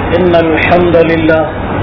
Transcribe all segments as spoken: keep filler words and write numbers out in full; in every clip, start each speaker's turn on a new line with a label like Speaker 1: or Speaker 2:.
Speaker 1: إن الحمد لله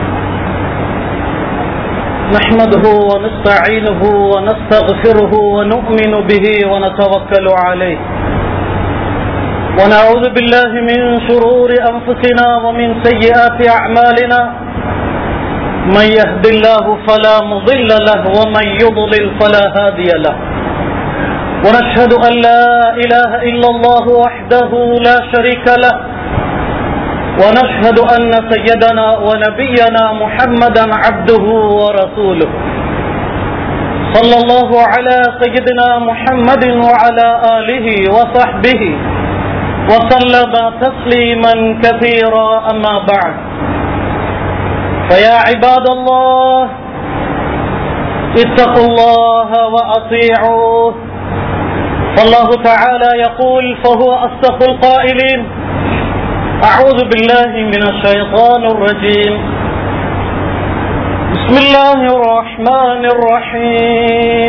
Speaker 1: نحمده ونستعينه ونستغفره ونؤمن به ونتوكل عليه ونعوذ بالله من شرور أنفسنا ومن سيئات أعمالنا من يهد الله فلا مضل له ومن يضلل فلا هادي له ونشهد أن لا إله إلا الله وحده لا شريك له ونشهد أن سيدنا ونبينا محمدا عبده ورسوله صلى الله على سيدنا محمد وعلى آله وصحبه وسلم تسليما كثيرا أما بعد فيا عباد الله اتقوا الله وأطيعوه فالله تعالى يقول فهو أصدق القائلين أعوذ بالله من الشيطان الرجيم بسم الله الرحمن الرحيم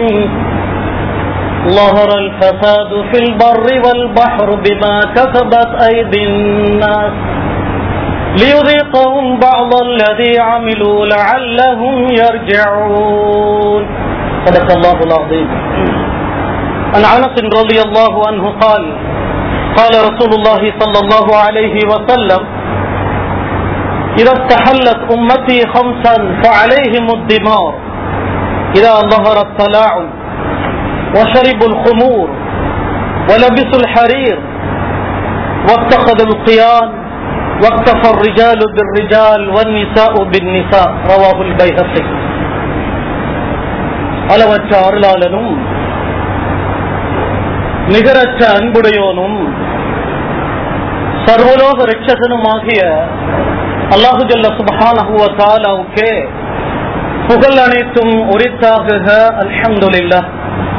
Speaker 1: ظهر الفساد في البر والبحر بما كسبت أيدي الناس ليذيقهم بعض الذي عملوا لعلهم يرجعون صدق الله العظيم. عن أنس رضي الله عنه قال قال رسول الله صلى الله عليه وسلم إذا استحلت أمتي خمسا فعليهم الدمار إذا ظهر التلاعن وشربوا الخمور ولبسوا الحرير واتخذوا القيان واكتفى الرجال بالرجال والنساء بالنساء رواه البيهقي. அளவற்ற அருளாளனும் நிகரற்ற அன்புடையோனும் சர்வலோக ரட்சகனுமாகிய அல்லாஹு ஜல்ல சுப்ஹானஹு வ தஆலாவுக்கே புகழ் அனைத்தும் உரித்தாகுக. அல்ஹம்துலில்லாஹ்.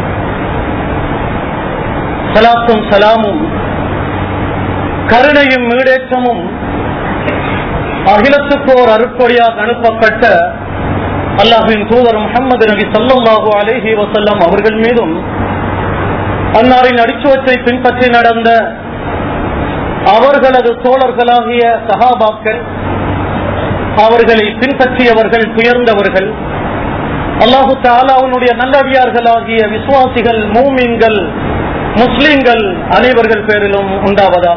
Speaker 1: ஸலாத்தும் ஸலாமும் கருணையும் மீடேற்றமும் அகிலத்துக்கு ஓர் அருட்கொடையாக அனுப்பப்பட்ட அல்லாஹ்வின் தூதர் முஹம்மது நபி ஸல்லல்லாஹு அலைஹி வஸல்லம் அவர்கள் மீதும் அன்னாரின் அடிச்சுவற்றை பின்பற்றி நடந்த அவர்களது தோழர்களாகிய சஹாபாக்கள், அவர்களை பின்பற்றியவர்கள், உயர்ந்தவர்கள், அல்லாஹு தஆலாவுடைய நல்லடியார்களாகிய விசுவாசிகள், மூமின்கள், முஸ்லிம்கள் அனைவர்கள் பேரிலும் உண்டாவதா.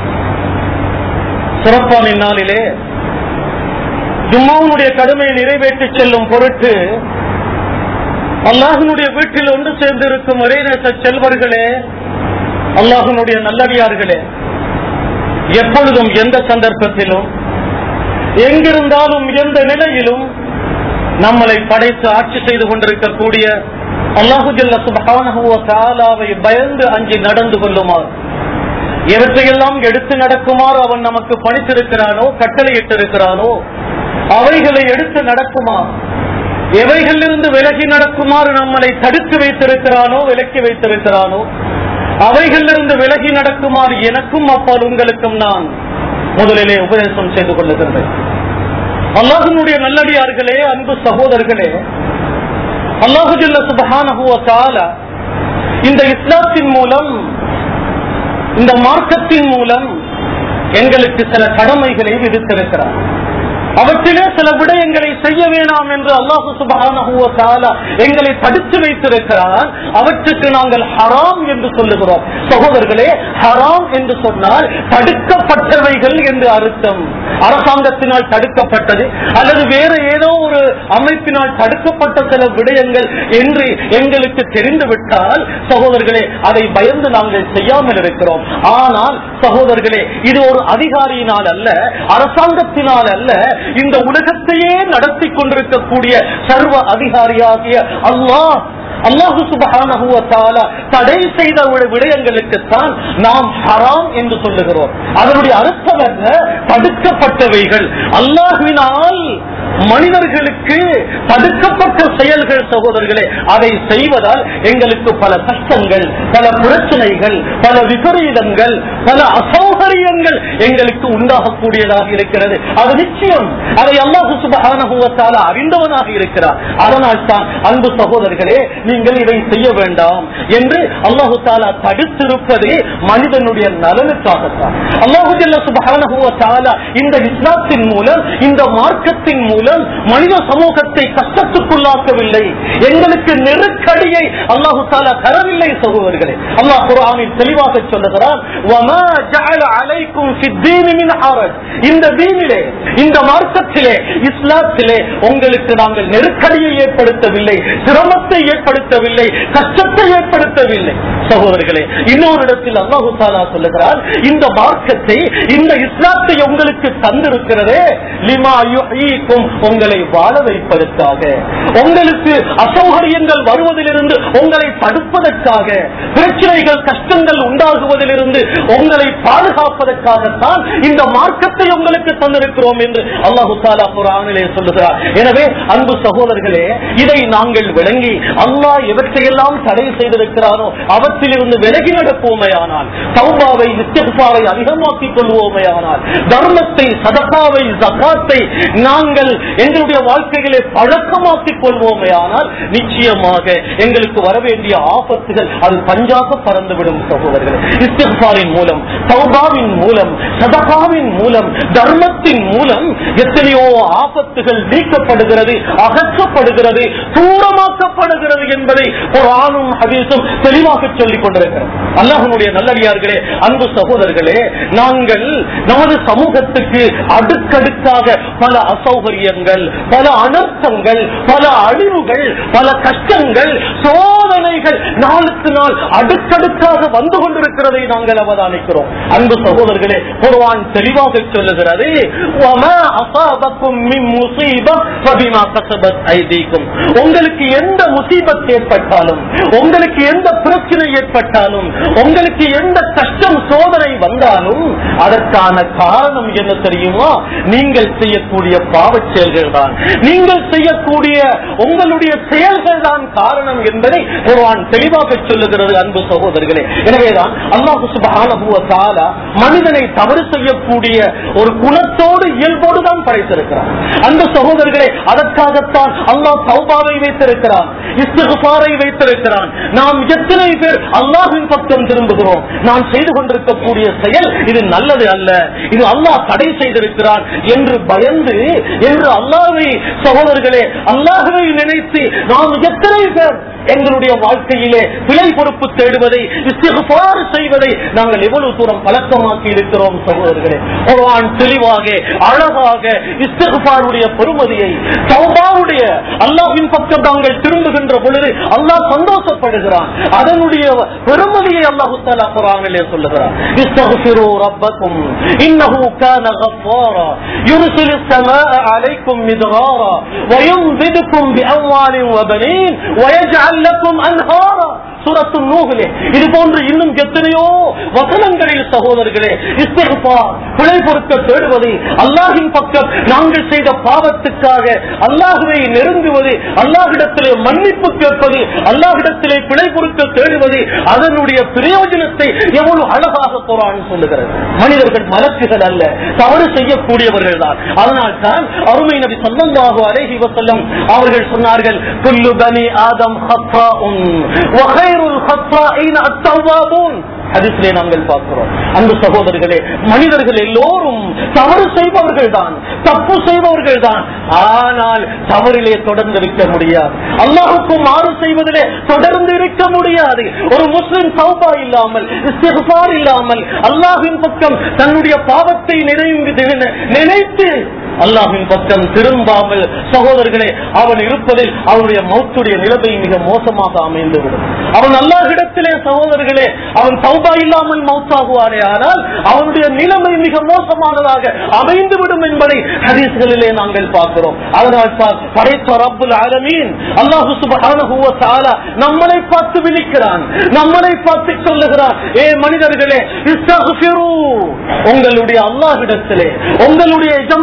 Speaker 1: சிறப்பான நாளிலே ஜும்மாவுடைய கடமையை நிறைவேற்றி செல்லும் பொருட்டு அல்லாஹ்வினுடைய வீட்டில் ஒன்று சேர்ந்திருக்கும் இறைநேச செல்வர்களே, அல்லாஹ்வினுடைய நல்லடியார்களே, எப்பொழுதும் எந்த சந்தர்ப்பத்திலும் எங்கிருந்தாலும் எந்த நிலையிலும் நம்மளை படைத்து ஆட்சி செய்து கொண்டிருக்கக்கூடிய அல்லாஹு ஜல்ல சுப்ஹானஹு வ தஆலாவை பயந்து அஞ்சி நடந்து கொள்ளுமாறு, எவற்றையெல்லாம் எடுத்து நடக்குமாறு அவன் நமக்கு பணித்திருக்கிறானோ, கட்டளையிட்டிருக்கிறானோ அவைகளை எடுத்து நடக்குமாறு, எவைகளிலிருந்து விலகி நடக்குமாறு நம்மளை தடுத்து வைத்திருக்கிறானோ, விலக்கி வைத்திருக்கிறானோ அவைகளிலிருந்து விலகி நடக்குமாறு எனக்கும் அப்பால் உங்களுக்கும் நான் முதலிலே உபதேசம் செய்து கொள்ளுகின்றேன். அல்லாஹ்வினுடைய நல்லடியார்களே, அன்பு சகோதரர்களே, அல்லாஹு ஜல்ல சுப்ஹானஹு வ தஆலா இந்த இஸ்லாத்தின் மூலம், இந்த மார்க்கத்தின் மூலம் எங்களுக்கு சில கடமைகளை விதித்திருக்கிறார். அவற்றிலே சில விடயங்களை செய்ய வேண்டாம் என்று அல்லாஹு சுப்ஹானஹு வ தஆலா எங்களை தடுத்து வைத்திருக்கிறார். அவற்றுக்கு நாங்கள் ஹராம் என்று சொல்லுகிறோம். சகோதரர்களே, ஹராம் என்று சொன்னால் தடுக்கப்பட்டவைகள் என்று அர்த்தம். அரசாங்கத்தினால் தடுக்கப்பட்டது அல்லது வேற ஏதோ ஒரு அமைப்பினால் தடுக்கப்பட்ட சில விடயங்கள் என்று எங்களுக்கு தெரிந்துவிட்டால் சகோதரர்களே, அதை பயந்து நாங்கள் செய்யாமல் இருக்கிறோம். ஆனால் சகோதரர்களே, இது ஒரு அதிகாரியினால் அல்ல, அரசாங்கத்தினால் அல்ல, இந்த உலகத்தையே நடத்தி கொண்டிருக்கக்கூடிய சர்வ அதிகாரியாகிய அல்லாஹ் அல்லாஹு சுப்ஹானஹு வ தஆலா தடை செய்த விடயங்களுக்குத்தான் நாம் ஹராம் என்று சொல்லுகிறோம். அதனுடைய அர்த்தம் என்ன? தடுக்கப்பட்டவைகள், அல்லாஹ்வினால் மனிதர்களுக்கு தடுக்கப்பட்ட செயல்கள் சகோதரர்களே. அதை செய்வதால் எங்களுக்கு பல கஷ்டங்கள், பல பிரச்சனைகள், பல விபரீதங்கள், பல அசௌகரியங்கள் எங்களுக்கு உண்டாகக்கூடியதாக இருக்கிறது. அது நிச்சயம். அதை அல்லாஹ் சுப்ஹானஹு வ தஆலா அறிந்தவனாக இருக்கிறார். அதனால் தான் அன்பு சகோதரர்களே, நீங்கள் இதை செய்ய வேண்டாம் என்று அல்லாஹு தஆலா தடுத்திருப்பதே மனிதனுடைய நலனுக்காகத்தான். அல்லாஹ் ஜல்ல சுப்ஹானஹு வ தஆலா இந்த இஸ்லாத்தின் மூலம், இந்த மார்க்கத்தின் மூலம் மனித சமூகத்தை கஷ்டத்துக்குள்ளாக்கவில்லை, எங்களுக்கு நெருக்கடியை அல்லாஹு தஆலா தரவில்லை சகோதரர்களே. அல்லாஹ் குர்ஆனில் தெளிவாக சொல்லுகிறார், வமா ஜஅல அலைக்கும் ஃபித்தீன் மின் ஹரஜ். இந்த தீனிலே, இந்த மார்க்கத்திலே, இஸ்லாத்திலே உங்களுக்கு நாங்கள் நெருக்கடியை ஏற்படுத்தவில்லை, சிரமத்தை ஏற்படுத்தவில்லை, கஷ்டத்தை ஏற்படுத்தவில்லை சகோதரர்களே. இன்னொரு இடத்தில் அல்லாஹு தஆலா சொல்லுகிறார், இந்த மார்க்கத்தை, இந்த இஸ்லாத்தை உங்களுக்கு தந்திருக்கிறதே லிமா யுஹீக்கும், உங்களை வாழ வைப்பதற்காக, உங்களுக்கு அசௌகரியங்கள் வருவதிலிருந்து உங்களை தடுப்பதற்காக, பிரச்சனைகள் கஷ்டங்கள் உண்டாகுவதிலிருந்து உங்களை பாதுகாப்பதற்காகத்தான் இந்த மார்க்கத்தை உங்களுக்கு தந்திருக்கிறோம் என்று அல்லாஹு தஆலா குர்ஆனிலே சொல்லுகிறார். எனவே அன்பு சகோதரர்களே, இதை நாங்கள் விளங்கி அல்லாஹ் எவற்றையெல்லாம் தடை செய்திருக்கிறாரோ அவற்றிலிருந்து விலகி நடப்போமையானால், தௌபாவை, இஸ்திக்ஃபாரை அதிகமாக்கிக் கொள்வோமையானால், தர்மத்தை, சதகாவை, ஜகாத்தை நாங்கள் எங்களுடைய வாழ்க்கையிலே பழக்கமாக்கிக் கொள்வோமையானால், நிச்சயமாக எங்களுக்கு வரவேண்டிய ஆபத்துகள் அது பஞ்சாக பறந்துவிடும் சகோதரர்கள். இஸ்திக்ஃபாரின் மூலம், தௌபாவின் மூலம், சதகாவின் மூலம், தர்மத்தின் மூலம் எத்தனையோ ஆபத்துகள் நீக்கப்படுகிறது, அகற்றப்படுகிறது, தூரமாக்கப்படுகிறது என்பதை குர்ஆனும் ஹதீஸும் தெளிவாக சொல்லிக் கொண்டிருக்கிறது. அல்லாஹ்வுடைய நல்லடியார்களே, அன்பு சகோதரர்களே, நாங்கள் நமது சமூகத்துக்கு அடுக்கடுக்காக பல அசௌகரியங்கள், பல அனர்த்தங்கள், பல அழிவுகள், பல கஷ்டங்கள், சோதனைகள் நாளுக்கு நாள் அடுக்கடுக்காக வந்து கொண்டிருக்கிறதை நாங்கள் அவதானிக்கிறோம். அன்பு சகோதரர்களே, குர்ஆன் தெளிவாக சொல்லுகிறது, வமா அஸாபக்கும் மின் முஸீபா ஃபபிமா கஸபத் ஐதீக்கும். உங்களுக்கு எந்த முசீபத் ஏற்பட்டாலும், உங்களுக்கு எந்த பிரச்சனை ஏற்பட்டாலும், உங்களுக்கு எந்த கஷ்டம் சோதனை வந்தாலும் அதற்கான காரணம் என்ன தெரியுமா? நீங்கள் செய்யக்கூடிய பாவச் செயல்கள் தான், நீங்கள் செய்யக்கூடிய உங்களுடைய செயல்கள் தான் காரணம் என்பதை குர்ஆன் தெளிவாக சொல்லுகிறது. அன்பு சகோதரர்களே, எனவேதான் அல்லாஹ் சுப்ஹானஹு வ தஆலா மனிதனை தவறு செய்யக்கூடிய ஒரு குணத்தோடு, இயல்போடு தான் படைத்திருக்கிறார். அந்த சகோதரர்களே, அதற்காகத்தான் அல்லாஹ் தௌபாவை வைத்திருக்கிறான், இஸ்திக்ஃபாரை வைத்திருக்கிறான். நாம் எத்தனை பேர் அல்லாஹ்வின் பக்கம் திரும்புகிறோம்? நான் செய்து கொண்டிருக்கக்கூடிய செயல் இது நல்லது அல்ல, இது அல்லாஹ் தடை செய்திருக்கிறான் என்று பயந்து, என்று அல்லாஹ்வை சகோதரர்களே, அல்லாஹ்வை நினைத்து நாம் எத்தனை பேர் எங்களுடைய வாழ்க்கையிலே பிழை பொறுப்பு தேடுவதை, இஸ்திக்ஃபார் செய்வதை நாங்கள் எவ்வளவு தூரம் பழக்கமாக்கி இருக்கிறோம் சகோதரர்களே. குர்ஆன் தெளிவாக அழகாக இஸ்திக்ஃபாருடைய பெருமதியை, தௌபாவுடைய அல்லாஹ்வின் பக்கம் நாங்கள் திரும்புகின்ற பொழுது அல்லாஹ் சந்தோஷப்படுகிறான், அதனுடைய பெருமதியை அல்லாஹ் தஆலா குர்ஆனிலே சொல்லுகிறார். இஸ்தக்ஃபிரு ரப்பக்கும் இன்னஹு கான கஃபாரா யுர்சிலுஸ் ஸமாஅ அலைக்கும் மித்ராரா வயும்திதுக்கும் பிஅம்வாலின் வபனீன் வயஜ்அல் லக்கும் அன்ஹாரா. சூரத்து நூஹ்லே இது போன்று இன்னும் எத்தனையோ வசனங்களில் சகோதரர்களே, இஸ்திக்ஃபார், பிழை பொறுக்க தேடுவது, அல்லாஹ்வின் பக்கம் நாங்கள் செய்த பாவத்துக்காக அல்லாஹ்வை நெருங்குவது, அல்லாஹ்விடத்திலே மன்னிப்பு கேட்பது, அல்லாஹ்விடத்திலே பிழை பொறுக்க தேடுவது, அதனுடைய பிரயோஜனத்தை எவ்வளவு அழகாக குர்ஆன் சொல்லுகிறது. மனிதர்கள் மலக்குகள் அல்ல, தவறு செய்யக்கூடியவர்கள் தான். அதனால் தான் அருமை நபி ஸல்லல்லாஹு அலைஹி வஸல்லம் அவர்கள் சொன்னார்கள், குல்லு பனி ஆதம் ஹத்தாஉன் வ கைருல் ஹத்தாஈன அத்தவ்வாபூன். ஹதீஸிலே நாங்கள் பார்க்கிறோம். அன்பு சகோதரர்களே, மனிதர்கள் எல்லோரும் தவறு செய்பவர்கள் தான், தப்பு செய்பவர்கள் தான். ஆனால் தவறிலே தொடர்ந்து இருக்க முடியாது, அல்லாஹ்வுக்கு மாறு செய்வதிலே தொடர்ந்து இருக்க முடியாது. ஒரு முஸ்லிம் தௌபா இல்லாமல், இஸ்திக்ஃபார் இல்லாமல், அல்லாஹ்வின் பக்கம் தன்னுடைய பாவத்தை நினைத்து அல்லாஹ்வின் பக்கம் திரும்பாமல் சகோதரர்களே, அவன் இருப்பதில் அவனுடைய மௌத்துடைய நிலைமை மிக மோசமாக அமைந்துவிடும். அவன் அல்லாஹ்விடத்திலே சகோதரர்களே, அவன் தௌபா இல்லாமல் மௌத்தாகுவானே, ஆனால் அவனுடைய நிலைமை மிக மோசமானதாக அமைந்துவிடும் என்பதை ஹதீஸ்களிலே நாங்கள் பார்க்கிறோம். அதனால் தான் படைத்த ரப்புல் ஆலமீன் அல்லாஹ் சுப்ஹானஹு வ தஆலா நம்மளை பார்த்து விழிக்கிறான், நம்மளை பார்த்து சொல்லுகிறான், ஏ மனிதர்களே, இஸ்தக்ஃபிரு, உங்களுடைய அல்லாஹ்விடத்திலே, உங்களுடைய எஜமானனிடத்திலே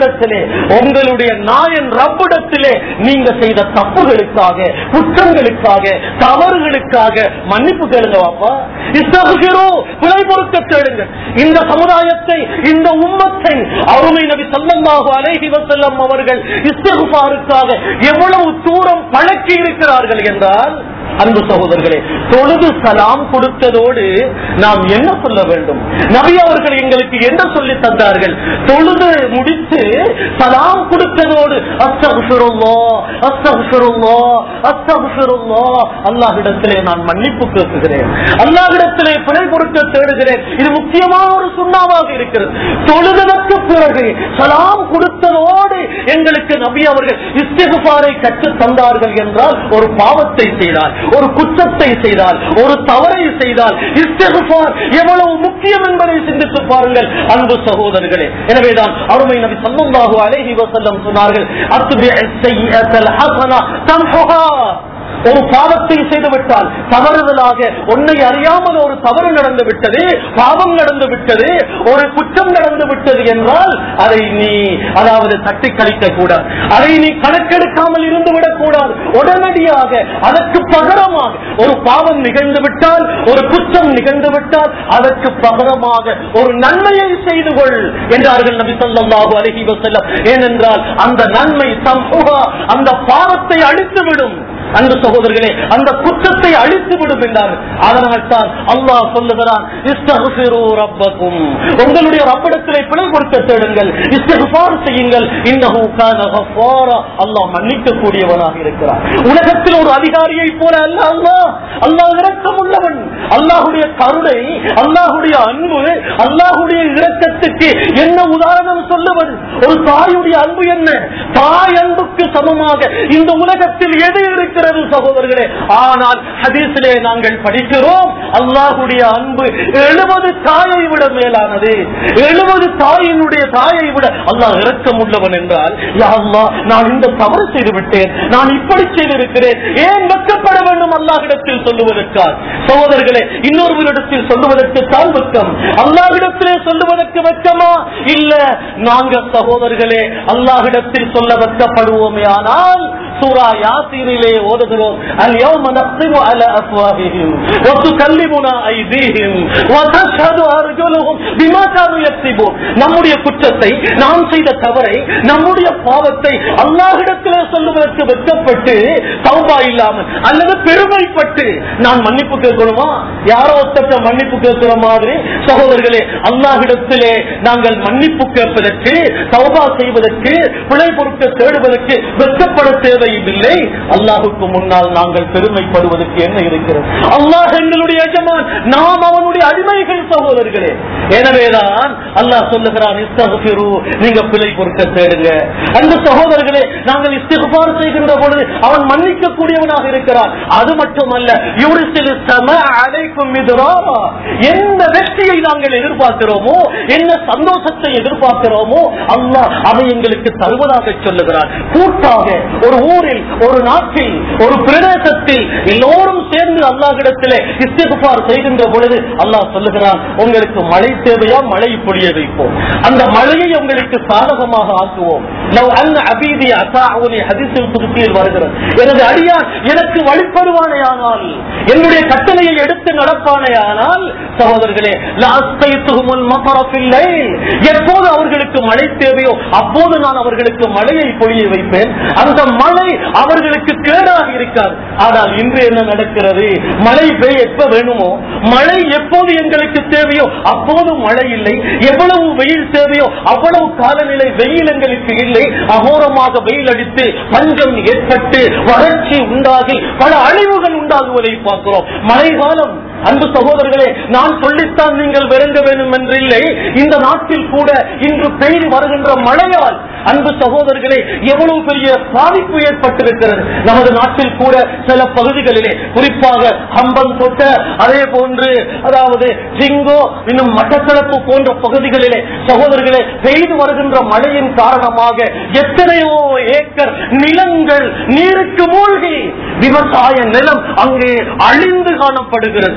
Speaker 1: அல்லாஹ்விடத்திலே, உங்களுடைய நாயன் ரப்பிடத்திலே நீங்க செய்த தப்புகளுக்காக, குற்றங்களுக்காக, தவறுகளுக்காக மன்னிப்பு கேளுங்க வாப்பா. இஸ்தக்ஃபிரு, பிழை பொறுக்க தேடுங்க. இந்த சமுதாயத்தை, இந்த உம்மத்தை அருமை நபி ஸல்லல்லாஹு அலைஹி வஸல்லம் அவர்கள் இஸ்திக்ஃபாருக்காக எவ்வளவு தூரம் பழக்கி இருக்கிறார்கள் என்றால், அன்பு சகோதரர்களே, தொழுது சலாம் கொடுத்ததோடு நாம் என்ன சொல்ல வேண்டும்? நபி அவர்கள் எங்களுக்கு என்ன சொல்லி தந்தார்கள்? தொழுது முடித்து சலாம் கொடுத்ததோடு அஸ்தக்ஃபிருல்லாஹ் அஸ்தக்ஃபிருல்லாஹ் அஸ்தக்ஃபிருல்லாஹ், அல்லாஹ்விடத்திலே நான் மன்னிப்பு கேட்கிறேன், அல்லாஹ்விடத்திலே பிழை பொறுக்க தேடுகிறேன். இது முக்கியமான ஒரு சுண்ணாவாக இருக்கிறது. தொழுதற்கு பிறகு சலாம் கொடுத்ததோடு எங்களுக்கு நபி அவர்கள் இஸ்திக்ஃபாரை கற்று தந்தார்கள் என்றால், ஒரு பாவத்தை செய்தால், ஒரு குற்றத்தை செய்தால், ஒரு தவறை செய்தால் இஸ்திக்ஃபார் எவ்வளவு முக்கியம் என்பதை சிந்தித்து பாருங்கள் அன்பு சகோதரர்களே. எனவேதான் அருமை நபி ஸல்லல்லாஹு அலைஹி வஸல்லம் சொன்னார்கள், அத்பிஇஸ் ஸய்யிஅத்தல் ஹஸனா தம்ஹுஹா. ஒரு பாவத்தை செய்து விட்டால், தவறுதலாக உன்னை அறியாமல் ஒரு தவறு நடந்து விட்டது, பாவம் நடந்து விட்டது, ஒரு குற்றம் நடந்து விட்டது என்றால் அதை நீ அதாவது தட்டி கழிக்க கூடாது, அதை நீ கணக்கெடுக்காமல் இருந்து விடக் கூடாது. உடனடியாக அதற்கு பகரமாக ஒரு பாவம் நிகழ்ந்து விட்டால், ஒரு குற்றம் நிகழ்ந்து விட்டால் அதற்கு பகரமாக ஒரு நன்மையை செய்து கொள் என்றார்கள் நபி ஸல்லல்லாஹு அலைஹி வஸல்லம். ஏனென்றால் அந்த நன்மை தம்ஹுஹா, அந்த பாவத்தை அழித்துவிடும். அன்பு சகோதரர்களே, அந்த குற்றத்தை அழித்து விடும் என்றார்கள். அதனால் தான் அல்லாஹ் சொல்லுகிறான், இஸ்தக்ஃபிரு ரப்பக்கும், உங்களுடைய ரப்பிடத்திலே பிழை பொறுக்க தேடுங்கள், இஸ்திக்ஃபார் செய்யுங்கள், இன்னஹு கான கஃபாரா, அல்லாஹ் மன்னிக்க கூடியவனாக இருக்கிறார். உலகத்தில் ஒரு அதிகாரியை போல அல்ல அல்லாஹ். அல்லாஹ் இரக்கம் உள்ளவன். அல்லாஹ்வுடைய கருணை, அல்லாஹ்வுடைய அன்பு, அல்லாஹ்வுடைய இரக்கத்துக்கு என்ன உதாரணம் சொல்லுவது? ஒரு தாயுடைய அன்பு என்ன? தாய் அன்புக்கு சமமாக இந்த உலகத்தில் எது இருக்கிறது சகோதரர்களே? ஆனால் ஹதீஸிலே நாங்கள் படிக்கிறோம், அல்லாஹ்வுடைய அன்பு எழுபது தாயை விட மேலானது. எழுபது தாயினுடைய தாயை விட அல்லாஹ் இரக்கம் உள்ளவன் என்றால், யா அல்லாஹ், நான் இந்த தவறு செய்து விட்டேன், நான் இப்படி செய்திருக்கிறேன், ஏன் வெட்கப்பட வேண்டும் அல்லாஹ்விடத்தில் சொல்லுவதற்காக? சகோதரர்களே, இன்னொருவரிடத்தில் சொல்லுவதற்கு தான் வெட்கம், அல்லாஹ்விடத்திலே சொல்லுவதற்கு வெட்கமா? இல்ல. நாங்கள் சகோதரர்களே அல்லாஹ்விடத்தில் சொல்ல வெட்கப்படுவோமே ஆனால் சூரா யாசீனிலே ஓதுகிறோம், அல்-யௌம நக்திமு அலா அஃப்வாஹிஹிம் வ துகல்லிமுனா ஐதீஹிம் வ தஷ்ஹது அர்ஜுலுஹும் பிமா கானூ யக்ஸிபூன். நம்முடைய குற்றத்தை, நாம் செய்த தவறை, நம்முடைய பாவத்தை அல்லாஹ்விடத்திலே சொல்லுவதற்கு வெட்கப்பட்டு, தௌபா இல்லாமல் அல்லது பெருமைப்பட்டு நான் மன்னிப்பு கேட்கணுமா? யாரோ ஒருத்தர் மன்னிப்பு கேட்கிற மாதிரி சகோதரர்களே, அல்லாஹ்விடத்திலே நாங்கள் மன்னிப்பு கேட்பதற்கு, தௌபா செய்வதற்கு, பிழை பொறுக்க தேடுவதற்கு வெட்கப்பட தேவை இல்லை. அல்லாஹுக்கு முன்னால் நாங்கள் பெருமைப்படுவதற்கு என்ன இருக்கிறது? அல்லாஹ் எங்களுடைய எஜமான், நாம் அவனுடைய அடிமைகள் சகோதரர்களே. எனவேதான் அல்லாஹ் சொல்லுகிறான், இஸ்தக்ஃபிரு, நீங்க பிழை பொறுக்க தேடுங்க. அந்த சகோதரர்களே, நாங்கள் இஸ்திக்ஃபார் செய்கின்ற பொழுது அவன் மன்னிக்க கூடியவனாக இருக்கிறான். அது மட்டுமல்ல, யுர்சிலு ஸமா அலைக்கும் மித்ராரா, என்ன வெற்றியை நாங்கள் எதிர்பார்க்கிறோமோ, என்ன சந்தோஷத்தை எதிர்பார்க்கிறோமோ அல்லாஹ் அதை எங்களுக்கு தருவதாக சொல்லுகிறான். கூட்டாக ஒரு ஊரில், ஒரு நாட்டில், ஒரு பிரதேசத்தில் எல்லோரும் சேர்ந்து அல்லாஹ்விடத்திலே இஸ்திக்ஃபார் செய்கின்ற பொழுது அல்லாஹ் சொல்லுகிறான், உங்களுக்கு மழை தேவையா? மழை பொழிய வைப்போம், அந்த மழையை உங்களுக்கு சாதகமாக ஆக்குவோம். லவ் அன் அபீதி அஸாஉனி, ஹதீஸில் குத்ஸியில் வருகிறது, எனது அடியான் எனக்கு வழிபடுவானேயானால், என்னுடைய கட்டளையை எடுத்து நடப்பானேயானால், சகோதரர்களே, லஅஸ்கைதுஹுல் மத்ர ஃபில் லைல், எப்போது அவர்களுக்கு மழை தேவையோ அப்போது நான் அவர்களுக்கு மழையை பொழிய வைப்பேன். அந்த மழை அவர்களுக்கு கேடாக இருக்காது. ஆனால் இன்று என்ன நடக்கிறது? மழை பெய்ய எப்ப வேணுமோ, மழை எப்போது எங்களுக்கு தேவையோ அப்போது மழை இல்லை, எவ்வளவு வெயில் தேவையோ அவ்வளவு காலநிலை வெயில் எங்களுக்கு இல்லை. அகோரமாக வெயில் அடித்து பஞ்சம் ஏற்பட்டு வறட்சி உண்டாகி பல அழிவுகள் உண்டாகுவதை பார்க்கிறோம். மழை காலம், அன்பு சகோதரர்களே, நான் சொல்லித்தான் நீங்கள் விளங்க வேண்டும் என்று இல்லை. இந்த நாட்டில் கூட இன்று பெய்து வருகின்ற மழையால் அன்பு சகோதரர்களே எவ்வளவு பெரிய பாதிப்பு ஏற்பட்டிருக்கிறது. நமது நாட்டில் கூட சில பகுதிகளிலே, குறிப்பாக ஹம்பன் தொட்ட, அதே போன்று அதாவது ஜிங்கோ, இன்னும் மட்டக்களப்பு போன்ற பகுதிகளிலே சகோதரர்களே பெய்து வருகின்ற மழையின் காரணமாக எத்தனையோ ஏக்கர் நிலங்கள் நீருக்கு மூழ்கி விவசாய நிலம் அங்கே அழிந்து காணப்படுகிறது.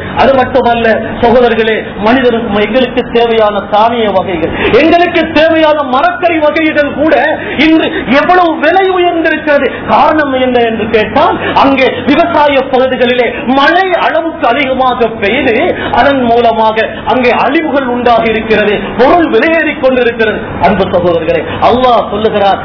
Speaker 1: அது மட்டுமல்ல சகோதரர்களே, மனிதனுக்கு எங்களுக்கு தேவையான தானிய வகைகள், எங்களுக்கு தேவையான மரக்கறி வகைகள் கூட இன்று எவ்வளவு விலை உயர்ந்திருக்கிறது. காரணம் என்ன என்று கேட்டால், அங்கே விவசாய பகுதிகளிலே மழை அளவுக்கு அதிகமாக பெய்து அதன் மூலமாக அங்கே அழிவுகள் உண்டாகி இருக்கிறது, பொருள் விலையேறி கொண்டிருக்கிறது. அன்பு சகோதரர்களே, அல்லாஹ் சொல்லுகிறார்,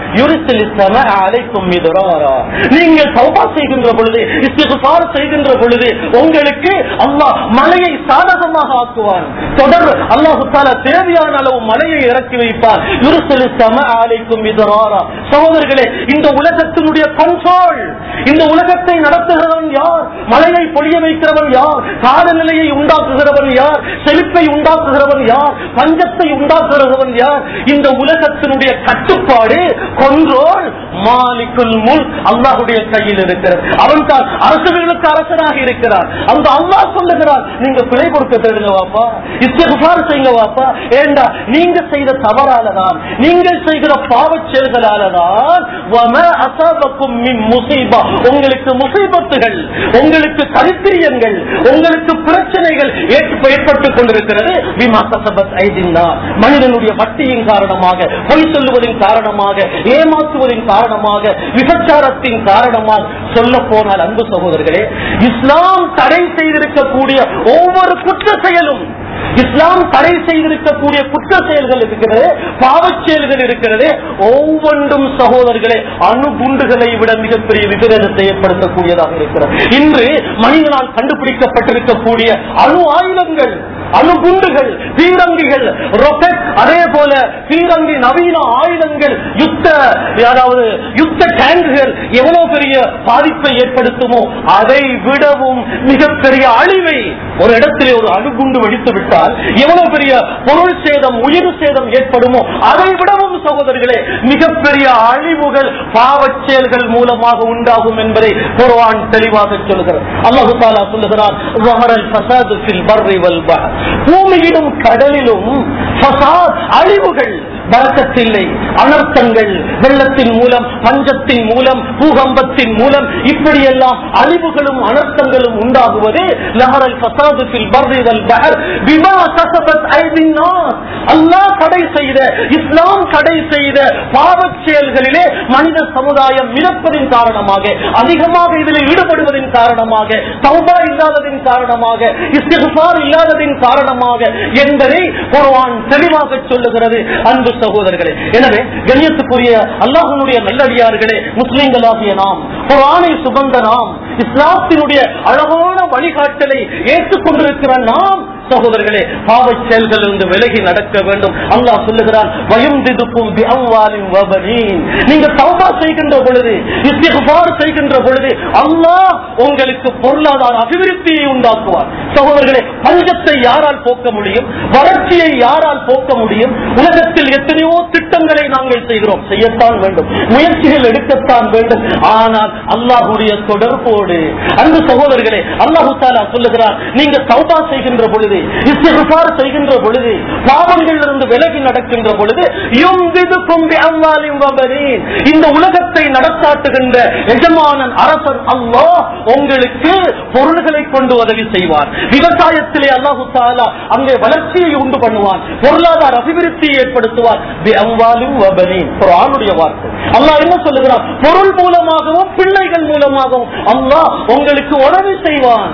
Speaker 1: நீங்கள் தௌபா செய்கின்ற பொழுது, இஸ்திக்ஃபார் செய்கின்ற பொழுது உங்களுக்கு அல்லாஹ் மழையை சாதகமாக ஆக்குவான். தொடர் அல்லாஹ் தஆலா தேவையான அளவு மழையை இறக்கி வைப்பார். யுர்சிலு ஸமா அலைக்கும் மிதராரா. சகோதரர்களே, இந்த உலகத்தினுடைய கண்ட்ரோல், இந்த உலகத்தை நடத்துகிறவன் யார்? மழையை பொழிய வைக்கிறவன் யார்? காலநிலையை உண்டாக்குகிறவன் யார்? செழிப்பை உண்டாக்குகிறவன் யார்? பஞ்சத்தை உண்டாக்குகிறவன் யார்? இந்த உலகத்தினுடைய கட்டுப்பாடு, கண்ட்ரோல் மாலிக்குல் முல்க் அல்லாஹ்வுடைய கையில் இருக்கிறது. அவன் தான் அரசுகளுக்கு அரசனாக இருக்கிறார். அந்த அல்லாஹ் சொல்லுகிறார், நீங்க பிழை கொடுக்க தேடுங்க வாப்பா, இஸ்திக்ஃபார் செய்யுங்க வாப்பா. ஏண்டா நீங்க செய்த தவறாலதான், நீங்கள் செய்கிற பாவச் செயல்களாலதான் வமா அஸாபக்கும் மின் முஸீபா, உங்களுக்கு முஸீபத்துகள், உங்களுக்கு தரித்திரியங்கள், உங்களுக்கு பிரச்சனைகள் ஏற்பட்டுக் கொண்டிருக்கிறது. பிமா கஸபத் ஐதின்னா, மனிதனுடைய வட்டியின் காரணமாக, பொய் சொல்லுவதின் காரணமாக, ஏமாற்றுவதின் காரணமாக, விபச்சாரத்தின் காரணமாக. சொல்ல போனால் அன்பு சகோதரர்களே, இஸ்லாம் தடை செய்திருக்கக்கூடிய ஒவ்வொரு குற்ற செயலும், இஸ்லாம் தடை செய்திருக்கக்கூடிய குற்ற செயல்கள் இருக்கிறது, பாவச் செயல்கள் இருக்கிறது, ஒவ்வொன்றும் சகோதரர்களே அணுகுண்டுகளை விட மிகப்பெரிய விபரீதத்தை ஏற்படுத்தக்கூடியதாக இருக்கிறது. இன்று மனிதனால் கண்டுபிடிக்கப்பட்டிருக்கக்கூடிய அணு ஆயுதங்கள், அணுகுண்டுகள், பீரங்கிகள், ராக்கெட், அதே போல பீரங்கி நவீன ஆயுதங்கள், யுத்த அதாவது யுத்த டேங்குகள் எவ்வளவு பெரிய பாதிப்பை ஏற்படுத்துமோ அதை விடவும் மிகப்பெரிய அழிவை, ஒரு இடத்திலே ஒரு அணுகுண்டு வெடித்து விட்டால் எவ்வளவு பெரிய பொருள் சேதம், உயிர் சேதம் ஏற்படுமோ அதை விடவும் சகோதரர்களே மிகப்பெரிய அழிவுகள் பாவச் செயல்கள் மூலமாக உண்டாகும் என்பதை குர்ஆன் தெளிவாக சொல்கிறது. அல்லாஹ் தஆலா சொல்லுகிறார், ஸஹரல் ஃபஸாது ஃபில் பர்ரி வல் பஹர், பூமியிலும் கடலிலும் ஃபஸாத் அழிவுகள், பரக்கத்தில்லை, அனர்த்தங்கள், வெள்ளத்தின் மூலம், பஞ்சத்தின் மூலம், பூகம்பத்தின் மூலம், இப்படியெல்லாம் அழிவுகளும் அனர்த்தங்களும் உண்டாகுவது லஹரல் ஃபஸாது ஃபில் பர்ரி வல் பஹர் பிமா கஸபத் ஐதின் நாஸ். அல்லாஹ் தடை செய்த, இஸ்லாம் தடை செய்த பாவச் செயல்களிலே மனித சமுதாயம் மிதப்பதின் காரணமாக, அதிகமாக இதில் ஈடுபடுவதின் காரணமாக, தௌபா இல்லாததின் காரணமாக, இஸ்திக்ஃபார் இல்லாததின் காரணமாக என்பதை குர்ஆன் தெளிவாக சொல்லுகிறது. அன்பு சகோதரர்களே, எனவே கண்ணியத்துக்குரிய அல்லாஹ்வுடைய நல்லடியார்களே, முஸ்லிம்களாகிய நாம், குர்ஆனை சுமந்த நாம், இஸ்லாத்தினுடைய அழகான வழிகாட்டலை ஏற்றுக்கொண்டிருக்கிற நாம் சகோதரர்களே பாவச் செயல்களிலிருந்து விலகி நடக்க வேண்டும். அல்லாஹ் சொல்லுகிறான், வயம்திதுக்கும் பிஅம்வாலின் வபனீன். நீங்க தௌபா செய்கின்ற பொழுது, இஸ்திக்ஃபார் செய்கின்ற பொழுது அல்லாஹ் உங்களுக்கு பொருளாதார அபிவிருத்தியை உண்டாக்குவார். சகோதரர்களே, பஞ்சத்தை யாரால் போக்க முடியும்? வறட்சியை யாரால் போக்க முடியும்? உலகத்தில் எத்தனையோ திட்டங்களை நாங்கள் செய்கிறோம், செய்யத்தான் வேண்டும், முயற்சிகள் எடுக்கத்தான் வேண்டும். ஆனால் அல்லாஹ்வுடைய தொடர்போடு அன்பு சகோதரர்களே அல்லாஹ் தஆலா சொல்லுகிறார், நீங்க தௌபா செய்கின்ற பொழுது, இஸ்திக்ஃபார் செய்கின்ற பொழுது, பாவங்களிலிருந்து விலகி நடக்கின்ற பொழுது, யும்திதுக்கும் பிஅம்வாலின் வபனீன், இந்த உலகத்தை நடத்தாட்டுகின்ற எஜமானன் அரசன் அல்லாஹ் உங்களுக்கு பொருள்களை கொண்டு உதவி செய்வார். விவசாயத்திலே அல்லாஹ் தஆலா அங்கே வளர்ச்சியை உண்டு பண்ணுவான், பொருளாதார அபிவிருத்தியை ஏற்படுத்துவார். பிஅம்வாலின் வபனீன் குர்ஆனுடைய வார்த்தை. அல்லாஹ் என்ன சொல்லுகிறான்? பொருள் மூலமாகவும் பிள்ளைகள் மூலமாகவும் அல்லாஹ் உங்களுக்கு உதவி செய்வான்.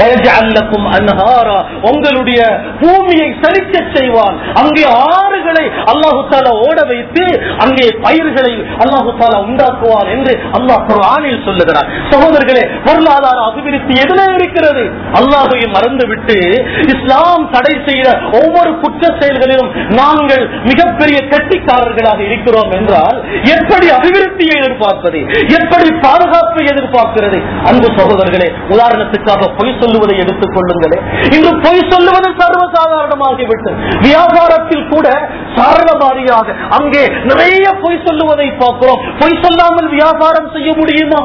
Speaker 1: உங்களுடைய பூமியை செழிக்க செய்வான். அங்கே ஆறுகளை அல்லாஹு தஆலா ஓட வைத்து அங்கே பயிர்களை அல்லாஹு தஆலா உண்டாக்குவான் என்று அல்லாஹ் குர்ஆனில் சொல்லுகிறார். சகோதரர்களே, பொருளாதார அபிவிருத்தி எதிலே இருக்கிறது? அல்லாஹ்வை மறந்துவிட்டு இஸ்லாம் தடை செய்த ஒவ்வொரு குற்ற செயல்களிலும் நாங்கள் மிகப்பெரிய கட்டிக்காரர்களாக இருக்கிறோம் என்றால் எப்படி அபிவிருத்தியை எதிர்பார்ப்பது? எப்படி பாதுகாப்பை எதிர்பார்க்கிறது? அன்பு சகோதரர்களே, உதாரணத்துக்காக பொய் சொல்லுவதை எடுத்துக் கொள்ளுங்களே. இன்று பொய் சொல்லுவது சர்வசாதாரணமாகிவிட்டது. வியாபாரத்தில் கூட சாரணமாரியாக அங்கே நிறைய பொய் சொல்லுவதை பார்க்கிறோம். பொய் சொல்லாமல் வியாபாரம் செய்ய முடியுமா?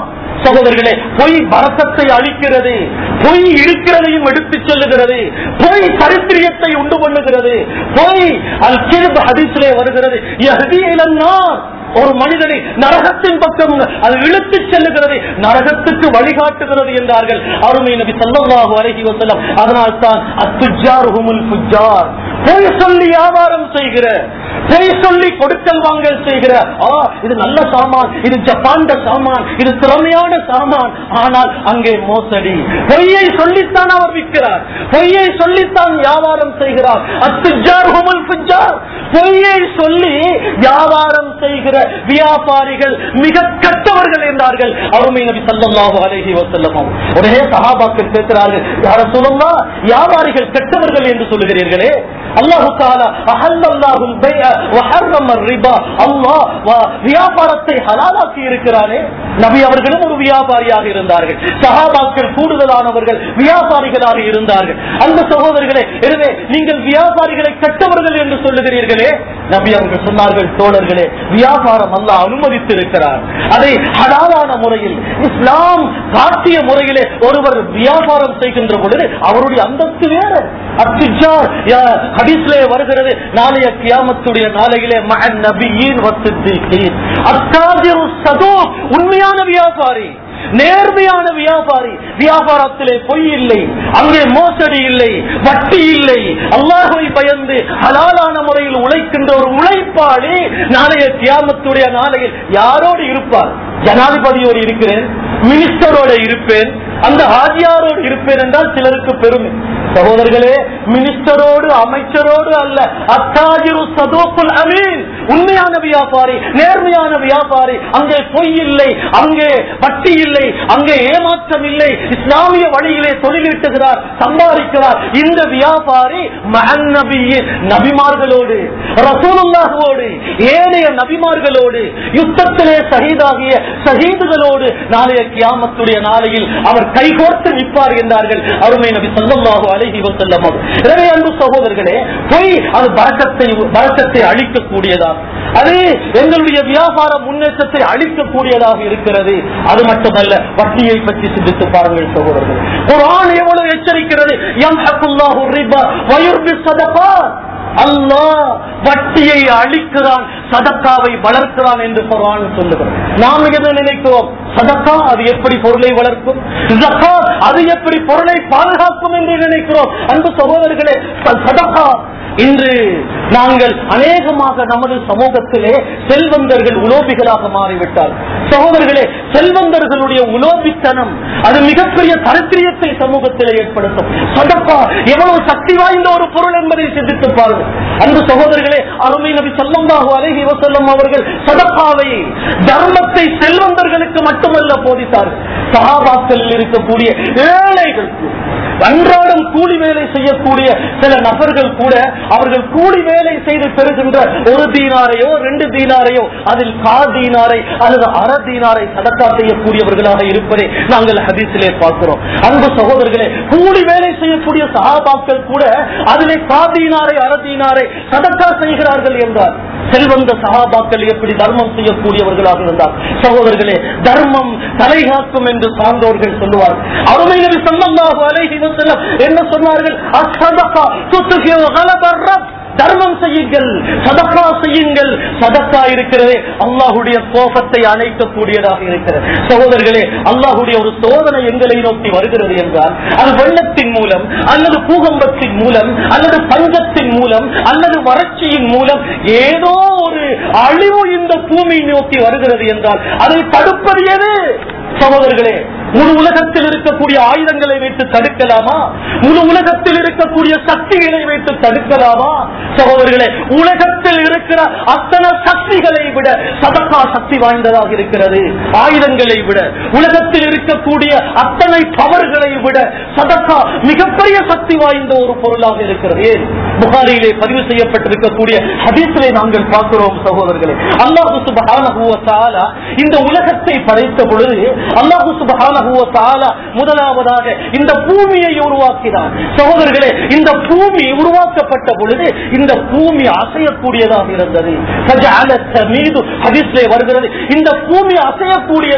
Speaker 1: சகோதரர்களே, பொய் பரக்கத்தை அளிக்கிறது, பொய் இருக்கிறதையும் எடுத்து செல்லுகிறது, பொய் சரித்திரியத்தை உண்டு பண்ணுகிறது, பொய் அல் கிர்ப் ஹதீஸிலே வருகிறது, யஹ்தி இலன்னார், ஒரு மனிதனை நரகத்தின் பக்கம் அது இழுத்து செல்லுகிறது, நரகத்துக்கு வழிகாட்டுகிறது என்றார்கள் அருமை நபி ஸல்லல்லாஹு அலைஹி வஸல்லம். அதனால் தான் அத்துஜார் ஹுமுல் ஃபுஜார், பொய் சொல்லி வியாபாரம் செய்கிற, பொய் சொல்லி கொடுக்கல் வாங்கல் செய்கிற, ஆ இது நல்ல சாமான், இது ஜப்பான் சாமான், இது திறமையான சாமான், ஆனால் அங்கே மோசடி. பொய்யை சொல்லித்தான் அவர் விற்கிறார், பொய்யை சொல்லித்தான் வியாபாரம் செய்கிறார். அத்துஜார் ஹுமுல் ஃபுஜார், பொய்யை சொல்லி வியாபாரம் செய்கிற வியாபாரிகள் மிக கெட்டவர்கள் என்றார்கள் அருமை நபி ஸல்லல்லாஹு அலைஹி வஸல்லம். ஒரே சஹாபாக்கள் கேட்கிறார்கள், யா ரசூலல்லாஹ், வியாபாரிகள் கெட்டவர்கள் என்று சொல்லுகிறீர்களே, அல்லாஹ் தஆலா அஹல்லல்லாஹுல் பைஅ வ ஹர்ரம ரிபா, அல்லாஹ் வியாபாரத்தை ஹலாலாக்கி இருக்கிறானே. நபி அவர்களும் ஒரு வியாபாரியாக இருந்தார்கள், சஹாபாக்கள் கூடுதலானவர்கள் வியாபாரிகளாக இருந்தார்கள். அந்த சகோதரர்களே, எனவே நீங்கள் வியாபாரிகளை கெட்டவர்கள் என்று சொல்லுகிறீர்களே, நபி அவர்கள் சொன்னார்கள், தோழர்களே, வியாபாரம் அல்லாஹ் அனுமதித்திருக்கிறார், அதை ஹலாலான முறையில் இஸ்லாம் காட்டிய முறையிலே ஒருவர் வியாபாரம் செய்கின்ற பொழுது அவருடைய அந்தஸ்து வேறு. அத்துஜார் ஹதீஸ்லே வருகிறது, நாளைய கியாமத்துடைய நாளையிலே மஅன் நபியீன் வ ஸித்தீகீன், அத்தாஜிரு ஸதூக், உண்மையான வியாபாரி, நேர்மையான வியாபாரி, வியாபாரத்திலே பொய் இல்லை, அங்கே மோசடி இல்லை, வட்டி இல்லை, அல்லாஹ்வை பயந்து ஹலாலான முறையில் உழைக்கின்ற ஒரு உழைப்பாளி நாளைய கியாமத்துடைய நாளையில் யாரோடு இருப்பார்? ஜனாதிபதியோடு இருக்கிறேன், மினிஸ்டரோடு இருப்பேன், அந்த ஹாஜியாரோடு இருப்பேன் என்றால் சிலருக்கு பெருமை. சகோதரர்களே, மினிஸ்டரோடு அமைச்சரோடு அல்ல, அத்தாஜிரு ஸதூக்குல் அமீன், உண்மையான வியாபாரி, நேர்மையான வியாபாரி, அங்கே பொய் இல்லை, அங்கே வட்டி இல்லை, அங்கே ஏமாற்றம் இல்லை, இஸ்லாமிய வழியிலே தொழிலிட்டுகிறார், சம்பாதிக்கிறார். இந்த வியாபாரி மஅன் நபியீன், நபிமார்களோடு, ரசூலுல்லாஹ்வோடு, ஏனைய நபிமார்களோடு, யுத்தத்திலே ஷஹீதாகிய ஷஹீதுகளோடு நாளைய கியாமத்துடைய நாளையில் அவர் கைகோர்த்து நிற்பார் என்றார்கள் அருமை நபி ஸல்லல்லாஹு அலைஹி வஸல்லம். எனவே அன்பு சகோதரர்களே, பொய் அது பரக்கத்தை பரக்கத்தை அளிக்கக்கூடியதா, அது எங்களுடைய வியாபார முன்னேற்றத்தை அளிக்கக்கூடியதாக இருக்கிறது. அது மட்டுமல்ல, வட்டியை பற்றி சிந்தித்து பாருங்கள் சகோதரர்கள். குர்ஆன் எவ்வளவு எச்சரிக்கிறது, யம்ஹகுல்லாஹு ரிபா வ யுர்பி ஸதகாத், அல்லாஹ் வட்டியை அழிக்கிறான், சதக்காவை வளர்க்கிறான் என்று குர்ஆன் சொல்லுகிறது. நாம் எது நினைக்கிறோம், சதக்கா அது எப்படி பொருளை வளர்க்கும், ஜகாத் அது எப்படி பொருளை பாதுகாக்கும் என்று நினைக்கிறோம். அன்பு சகோதரர்களே, சதக்கா இன்று நாங்கள் அநேகமாக நமது சமூகத்திலே செல்வந்தர்கள் உலோபிகளாக மாறிவிட்டார். சகோதரர்களே, செல்வந்தர்களுடைய உலோபித்தனம் அது மிகப்பெரிய தரித்திரியத்தை சமூகத்திலே ஏற்படுத்தும். சதக்கா எவ்வளவு சக்தி வாய்ந்த ஒரு பொருள் என்பதை சிந்தித்து பாருங்கள். அன்பு சகோதரர்களே, அருமை நபி ஸல்லல்லாஹு அலைஹி வஸல்லம் அவர்கள் சதக்காவை, தர்மத்தை செல்வந்தர்களுக்கு மட்டுமல்ல போதித்தார்கள், சஹாபாக்களில் இருக்கக்கூடிய ஏழைகள், அன்றாடம் கூலி வேலை செய்யக்கூடிய சில நபர்கள் கூட அவர்கள் கூலி வேலை செய்து பெறுகின்ற ஒரு தீனாரையோ ரெண்டு தீனாரையோ அதில் கால் தீனாரை அல்லது அரை தீனாரை சதக்கா செய்யக்கூடியவர்களாக இருப்பதை நாங்கள் ஹதீஸிலே பார்க்கிறோம். அன்பு சகோதரர்களே, கூலி வேலை செய்யக்கூடிய சஹாபாக்கள் கூட அதிலே கால் தீனாரை அரை தீனாரை சதக்கா செய்கிறார்கள் என்றார். செல்வந்த சஹாபாக்கள் எப்படி தர்மம் செய்யக்கூடியவர்களாக இருந்தார். சகோதரர்களே, தர்மம் தலைகாக்கும் என்று சார்ந்தோர்கள் சொல்லுவார். அருமை நபி ஸல்லல்லாஹு அலைஹி வஸல்லம் என்ன சொன்னார்கள், அஸ்ஸதகா துத்ஹிஉ கலபர் ரப், தர்மம் செய்யுங்கள், சதக்கா செய்யுங்கள். சதக்கா இருக்கிறதே அல்லாஹ்வுடைய கோபத்தை அணைக்கக்கூடியதாக இருக்கிறது. சகோதரர்களே, அல்லாஹ்வுடைய ஒரு சோதனை எங்களை நோக்கி வருகிறது என்றால் அது வெள்ளத்தின் மூலம் அல்லது பூகம்பத்தின் மூலம் அல்லது பஞ்சத்தின் மூலம் அல்லது வறட்சியின் மூலம் ஏதோ ஒரு அழிவு இந்த பூமியை நோக்கி வருகிறது என்றால் அதை தடுப்பது எது? சகோதரர்களே, முழு உலகத்தில் இருக்கக்கூடிய ஆயுதங்களை வைத்து தடுக்கலாமா? முழு உலகத்தில் இருக்கக்கூடிய சக்திகளை வைத்து தடுக்கலாமா? சகோதரர்களே, உலகத்தில் இருக்கிற அத்தனை சக்திகளை விட சதக்கா சக்தி வாய்ந்ததாக இருக்கிறது. ஆயுதங்களை விட, உலகத்தில் இருக்கக்கூடிய அத்தனை பவர்களை விட சதக்கா மிகப்பெரிய சக்தி வாய்ந்த ஒரு பொருளாக இருக்கிறது. ஏன்? புகாரியிலே பதிவு செய்யப்பட்டிருக்கக்கூடிய ஹதீஸிலே நாங்கள் பார்க்கிறோம் சகோதரர்களே, அல்லாஹ் சுப்ஹானஹு வ தஆலா இந்த உலகத்தை படைத்த பொழுது அல்லாஹ் சுப்ஹானஹு வ தஆலா முதலாவதாக இந்த பூமியை உருவாக்கினார். சகோதரர்களே, இந்த பூமி உருவாக்கப்பட்ட பொழுது இந்த பூமி அசையக்கூடியதாக இருந்தது. ஹதீஸிலே வருகிறது, இந்த பூமி அசையக்கூடியதா.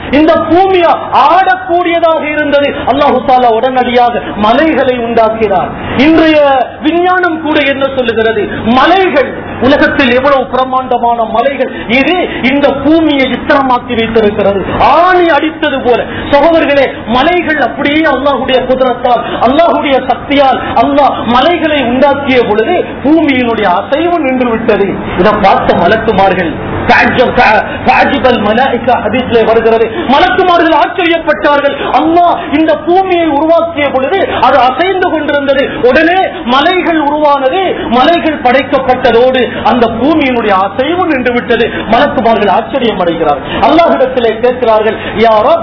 Speaker 1: இந்த பூமி ஆடக்கூடியதாக இருந்தது. அல்லாஹு தஆலா உடனடியாக மலைகளை உண்டாக்கினார். இன்றைய விஞ்ஞானம் கூட என்ன சொல்லுகிறது? மலைகள், உலகத்தில் எவ்வளவு பிரமாண்டமான மலைகள், இது இந்த பூமியை இத்தனமாக்கி வைத்திருக்கிறது. ஆணி அடித்தது போல சகோதரர்களே, மலைகள் அப்படியே அல்லாஹுடைய குதிரத்தால், அல்லாஹுடைய சக்தியால் அல்லாஹ் மலைகளை உண்டாக்கிய பொழுது பூமியினுடைய அசைவு நின்று விட்டது. இதை பார்த்த மலக்குமார்கள் வருகிறது, மலக்குமார்கள் ஆச்சரியப்பட்டார்கள். அல்லாஹ் இந்த பூமியை உருவாக்கிய பொழுது அது அசைந்து கொண்டிருந்தது. உடனே மலைகள் உருவானது. மலைகள் படைக்கப்பட்டதோடு அந்த பூமியினுடைய அசைவு நின்று விட்டது. மலக்குமார்கள் ஆச்சரியம் அடைகிறார்கள். அல்லாஹ்விடத்திலே கேட்கிறார்கள், யாரோ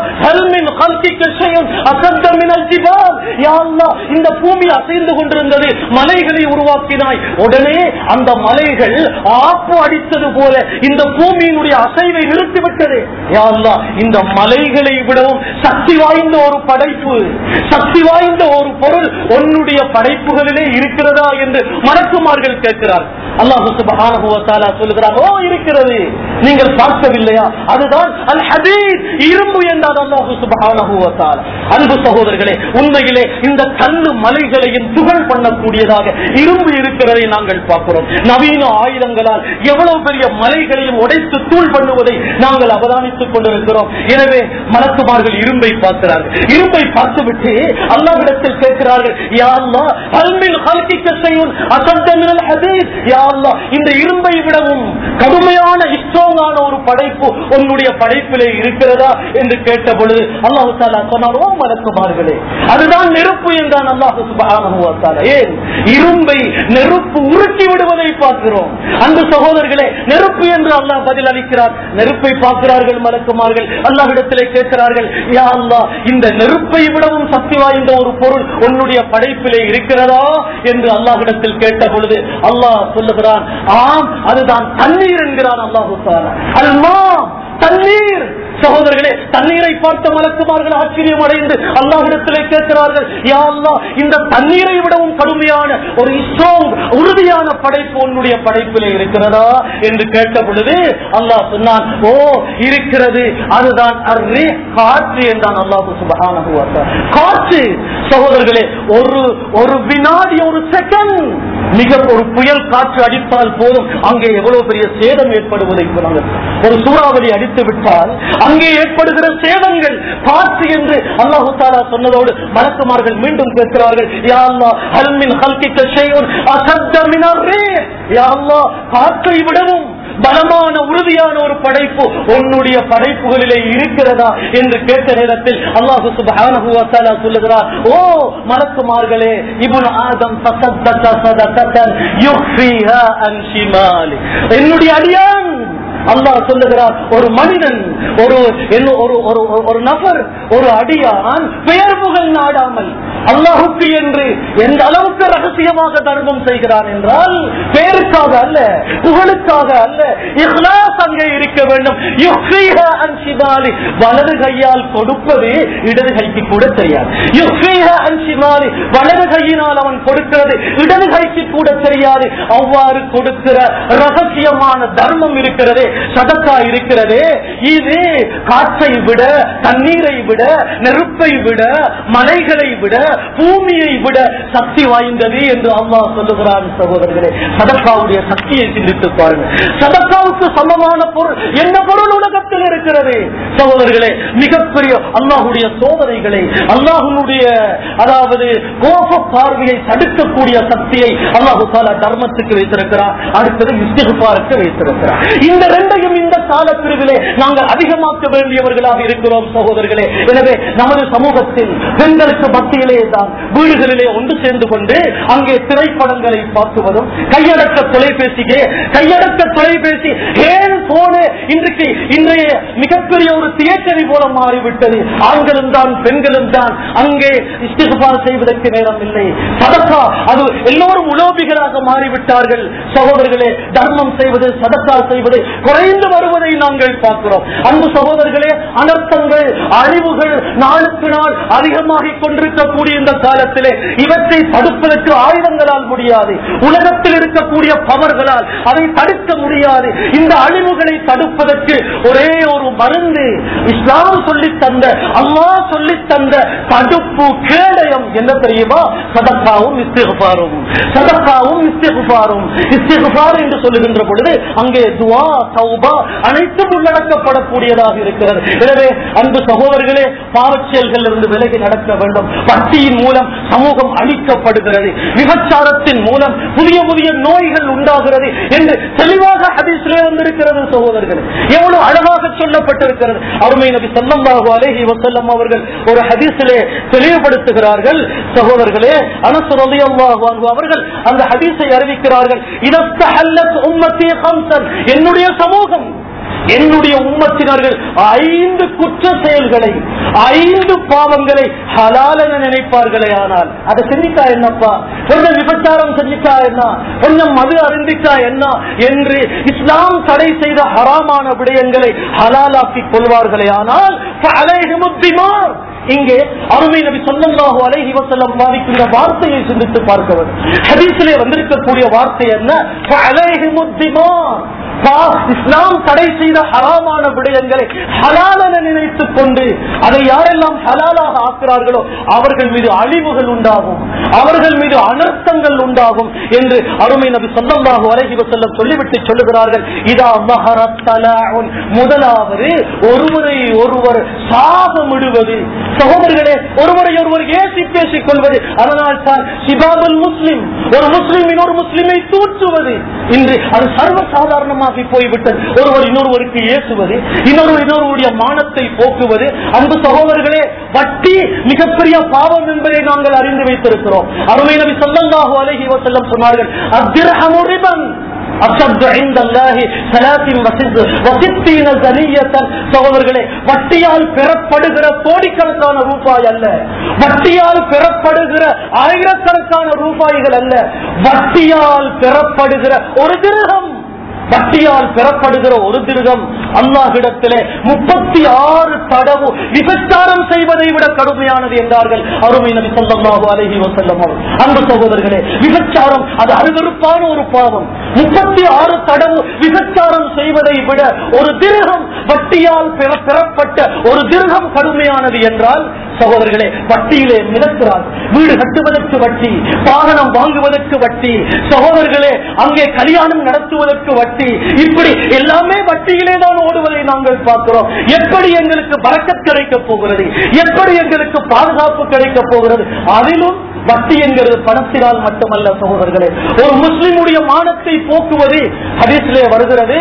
Speaker 1: இந்த பூமி அசைந்து கொண்டிருந்தது, மலைகளை உருவாக்கினாய். உடனே அந்த மலைகள் ஆப்பு அடித்தது போல இந்த பூமியினுடைய அசைவை நிறுத்திவிட்டது. யா அல்லாஹ், இந்த மலைகளை விடவும் சக்தி வாய்ந்த ஒரு படைப்பு, சக்தி வாய்ந்த ஒரு பொருள் உன்னுடைய படைப்புகளிலே இருக்கிறதா என்று மலக்குமார்கள் கேட்கிறார். அல்லாஹ் சுப்ஹானஹு வ தஆலா சொல்கிறார், ஓ இருக்கிறது, நீங்கள் பார்க்கவில்லையா? அதுதான் அல் ஹதீத், இரும்பு என்றார் அல்லாஹ் சுப்ஹானஹு வ தஆலா. அன்பு சகோதரர்களே, உண்மையிலே இந்த கல்லு மலைகளையும் துகள் பண்ணக்கூடியதாக இரும்பு இருக்கிறதை நாங்கள் பார்க்கிறோம். நவீன ஆயுதங்களால் எவ்வளவு பெரிய மலைகளையும் உடைத்து தூள் பண்ணுவதை நாங்கள் அவதானித்துக் கொண்டிருக்கிறோம். எனவே மலக்குமார்கள் இரும்பை பார்க்கிறார்கள். இரும்பை பார்த்துவிட்டு அல்லாஹ்விடத்தில் கேட்கிறார்கள், யா அல்லாஹ், ஹல் மின் ஹல்கிக ஷைஉன் அஸத்த மினல் ஹதீத். யா அல்லாஹ், இந்த இரும்பை விடவும் கடுமையான ஸ்ட்ராங்கான ஒரு படைப்பு உன்னுடைய படைப்பிலே இருக்கிறதா என்று கேட்ட பொழுது அல்லாஹ் தஆலா சொன்னார், ஓ மலக்குமார்களே, அதுதான் நெருப்பு என்றான் அல்லாஹ் சுப்ஹானஹு வ தஆலா. ஏன் இரும்பை நெருப்பு உருக்கி விடுவதை பார்க்கிறோம். அன்பு சகோதரர்களே, நெருப்பு என்று அல்லாஹ் பதில் அளிக்கிறார். நெருப்பை பார்க்கிறார்கள் மலக்குமார்கள். அல்லாஹ்விடத்திலே கேட்கிறார்கள், யா அல்லாஹ், இந்த நெருப்பை விடவும் சக்தி வாய்ந்த ஒரு பொருள் உன்னுடைய படைப்பிலே இருக்கிறதா என்று அல்லாஹ்விடத்தில் கேட்ட பொழுது அல்லாஹ் சொல்லுகிறான், ஆம், அதுதான் தண்ணீர் என்கிறான் அல்லாஹு தஆலா. அல்மா, தண்ணீர். சகோதரர்களே, தண்ணீரை பார்த்த மலக்குமார்கள் ஆச்சரியம் அடைந்து அல்லாஹ்விடத்திலே கேட்கிறார்கள், யா அல்லாஹ், இந்த தண்ணீரை விடவும் கடுமையான ஒரு ஸ்ட்ராங், உறுதியான படைப்பு உன்னுடைய படைப்பிலே இருக்கிறதா என்று கேட்ட பொழுது அல்லாஹ் சொன்னான், ஓ இருக்கிறது, அதுதான் அர்ரீ, காற்று என்றான் அல்லாஹ் சுப்ஹானஹு வ தஆலா. காற்று. சகோதரர்களே, ஒரு ஒரு வினாடி, ஒரு செகண்ட் மிக ஒரு புயல் காற்று அடித்தால் போதும் அங்கே எவ்வளவு பெரிய சேதம் ஏற்படுவதை சொன்னாங்க. ஒரு சூறாவளி அடித்து விட்டால் அங்கே ஏற்படுகிற சேதங்கள் காற்று என்று அல்லாஹ் தஆலா சொன்னதோடு மலக்குமார்கள் மீண்டும் கேட்கிறார்கள், யா அல்லாஹ், ஹல் மின் ஹல்கிக ஷைஉன் அஸத்த மினர் ரீஹ். யா அல்லாஹ், காற்றை விடவும் பலமான உறுதியான ஒரு படைப்பு உன்னுடைய படைப்புகளிலே இருக்கிறதா என்று கேட்ட நேரத்தில் அல்லாஹ் சுப்ஹானஹு வ தஆலா சொல்லுகிறார், ஓ மலக்குமார்களே, இப்னு ஆதம் தஸத்தக ஸதகத்தன் யுஃபிஹா அன் ஷிமாலி. என்னுடைய அடியான் அல்லாஹ் சொல்லுகிறார், ஒரு மனிதன், ஒரு ஒரு நபர், ஒரு அடியான் பெயர் புகழ் நாடாமல் அல்லாஹுக்கு என்று எந்த அளவுக்கு ரகசியமாக தர்மம் செய்கிறான் என்றால் பெயருக்காக அல்ல, புகழுக்காக அல்ல, இஹ்லாஸ் அங்கே இருக்க வேண்டும். யுஃபிஹா அன் ஷிமாலி, வலது கையால் கொடுப்பது இடது கைக்கு கூட தெரியாது. யுஃபிஹா அன் ஷிமாலி, வலது கையினால் அவன் கொடுக்கிறது இடது கைக்கு கூட தெரியாது. அவ்வாறு கொடுக்கிற ரகசியமான தர்மம் இருக்கிறது, சதக்கா இருக்கிறது. இது காற்றை விட, தண்ணீரை விட, நெருப்பை விட, மலைகளை விட, பூமியை விட சக்தி வாய்ந்தது என்று அல்லாஹ் சொல்லுகிறான். சகோதரர்களே, சதக்காவுடைய சக்தியை சிந்தித்து பாருங்கள். சதக்காவுக்கு சமமான பொருள் என்ன பொருள் உலகத்தில் இருக்கிறது? சகோதரர்களே, மிகப்பெரிய அல்லாஹுடைய சோதனைகளை, அல்லாஹுடைய அதாவது கோப பார்வையை தடுக்கக்கூடிய சக்தியை அல்லாஹு தஆலா தர்மத்துக்கு வைத்திருக்கிறார். அடுத்தது இஸ்திக்பாருக்கு வைத்திருக்கிறார். இந்த ரெண்டையும் இந்த கால பிரிவிலே நாங்கள் அதிகமாக்க வேண்டியவர்களாக இருக்கிறோம் சகோதரர்களே. எனவே நமது சமூகத்தில் பெண்களுக்கு மத்தியிலே தான் வீடுகளிலே ஒன்று சேர்ந்து கொண்டு அங்கே திரைப்படங்களை பார்க்குவதும், கையடக்க தொலைபேசிக்கு கையடக்க தொலைபேசி ஏன் போன இன்றைக்கு இன்றைய மிகப்பெரிய ஒரு தியேட்டரை போல மாறிவிட்டது. ஆண்களும் தான் பெண்களும் தான் அங்கே இஸ்திக்பார் செய்வதற்கு நேரம் இல்லை. சதக்கா, அது எல்லோரும் உலோபிகளாக மாறிவிட்டார்கள். சகோதரர்களே, தர்மம் செய்வது, சதக்கா செய்வது குறைந்து வருவதை நாங்கள் பார்க்கிறோம். அன்பு சகோதரர்களே, அனர்த்தங்கள் அழிவுகள் நாளுக்கு நாள் அதிகமாகிக் கொண்டிருக்கக்கூடிய இந்த காலத்திலே இவற்றை தடுப்பதற்கு ஆயுதங்களால் முடியாது, உலகத்தில் இருக்கக்கூடிய பவர்களால் அதை தடுக்க முடியாது. இந்த அழிவுகளை தடுப்பதற்கு ஒரே ஒரு மருந்து இஸ்லாம் சொல்லித் தந்த, அல்லாஹ் சொல்லித் தந்த தடுப்பு கேடயம் என்ன தெரியுமா? சதக்காவும் இஸ்திக்ஃபாரும். சதக்காவும் இஸ்திக்ஃபாரும். இஸ்திக்ஃபார் என்று சொல்லுகின்ற பொழுது அங்கே துஆ, தௌபா அனைத்தும் உள்ளடக்கப்படக்கூடியதாக இருக்கிறது. எனவே அன்பு சகோதரர்களே, பாவச் செயல்களில் இருந்து விலகி நடக்க வேண்டும். வட்டியின் மூலம் சமூகம் அழிக்கப்படுகிறது, விபச்சாரத்தின் மூலம் புதிய புதிய நோய்கள் உண்டாகிறது என்று தெளிவாக ஹதீஸிலே வந்திருக்கிறது. சகோதரர்களே, எவ்வளவு அழகாக சொல்லப்பட்டிருக்கிறது. அருமை நபி ஸல்லல்லாஹு அலைஹி வஸல்லம் அவர்கள் ஒரு ஹதீஸிலே தெளிவுபடுத்துகிறார்கள். சகோதரர்களே, அனஸ் ரலியல்லாஹு அன்ஹு அவர்கள் அந்த ஹதீஸை அறிவிக்கிறார்கள். இதஸ்தஹல்லத் உம்மத்தி ஹம்ஸன், என்னுடைய சமூகம், என்னுடைய உம்மத்தினர்கள் ஐந்து குற்ற செயல்களை, ஐந்து பாவங்களை ஹலால் என நினைப்பார்களே, ஆனால் அதை செஞ்சிட்டா என்னப்பா, கொஞ்சம் விபச்சாரம் செஞ்சிட்டா என்ன, கொஞ்சம் மது அருந்திட்டா என்ன என்று இஸ்லாம் தடை செய்த ஹராமான விடயங்களை ஹலாலாக்கிக் கொள்வார்களே, ஆனால் இங்கே அருமை நபி ஸல்லல்லாஹு அலைஹி வஸல்லம் பாவிக்கின்ற வார்த்தையை சிந்தித்து பார்க்க வேண்டும். ஹதீஸிலே வந்திருக்கக்கூடிய வார்த்தை என்ன? இஸ்லாம் தடை செய்த ஹராமான விடயங்களை ஹலால் என நினைத்துக் கொண்டு அதை யாரெல்லாம் ஹலாலாக ஆக்குறார்களோ அவர்கள் மீது அழிவுகள் உண்டாகும், அவர்கள் மீது அனர்த்தங்கள் உண்டாகும் என்று அருமை நபி ஸல்லல்லாஹு அலைஹி வஸல்லம் சொல்லிவிட்டு சொல்லுகிறார்கள். இதா மஹரத் தலாஉன், முதலாவது ஒருவரை ஒருவர் சாபமிடுவது. சகோதரர்களே, ஒருவரை ஒருவர் ஏசி பேசிக் கொள்வது. அதனால் தான் சிபாபுல் முஸ்லிம், ஒரு முஸ்லிம் இன்னொரு முஸ்லிமை தூற்றுவது இன்று அது சர்வசாதாரணமாக போய்விட்டது. ஒருவர் இன்னொருவருக்கு ஏசுவது, இன்னொரு இன்னொருடைய மானத்தை போக்குவது. அன்பு சகோதரர்களே, வட்டி மிகப்பெரிய பாவம் என்பதை நாங்கள் அறிந்து வைத்திருக்கிறோம். அருமை நபி ஸல்லல்லாஹு அலைஹி வஸல்லம் சொன்னார்கள், அத்திர்ஹமு ரிபன் அஷத்து இன்தல்லாஹி ஸலாத்தின் வஸித்தீன ஸனியத்தன். சகோதரர்களே, வட்டியால் பெறப்படுகிற கோடிக்கணக்கான ரூபாய் அல்ல, வட்டியால் பெறப்படுகிற ஆயிரக்கணக்கான ரூபாய்கள் அல்ல, வட்டியால் பெறப்படுகிற ஒரு திர்ஹம், வட்டியால் பெறப்படுகிற ஒரு திருகம் அல்லாஹ்விடத்திலே முப்பத்தி ஆறு தடவு விபச்சாரம் செய்வதை விட கடுமையானது என்றார்கள் அருமை நபி ஸல்லல்லாஹு அலைஹி வஸல்லம். அன்பு சகோதரர்களே, விபச்சாரம் அது அருவருப்பான ஒரு பாவம். முப்பத்தி ஆறு தடவு விபச்சாரம் செய்வதை விட ஒரு திருகம், வட்டியால் பெறப்பட்ட ஒரு திருகம் கடுமையானது என்றால் சகோதரர்களே, வட்டியிலே மிதக்கிறார். வீடு கட்டுவதற்கு வட்டி, வாகனம் வாங்குவதற்கு வட்டி, சகோதரர்களே அங்கே கல்யாணம் நடத்துவதற்கு வட்டி, இப்படி எல்லாமே வட்டியிலே தான் ஓடுவதை நாங்கள் பார்க்கிறோம். எப்படி எங்களுக்கு பரக்கத் கிடைக்க போகிறது, எப்படி எங்களுக்கு பாதுகாப்பு கிடைக்க போகிறது? அதிலும் வட்டி என்கிறது பணத்தினால் மட்டுமல்ல சகோதரர்களே, ஒரு முஸ்லிமுடைய மானத்தை போக்குவது ஹதீஸிலே வருகிறது.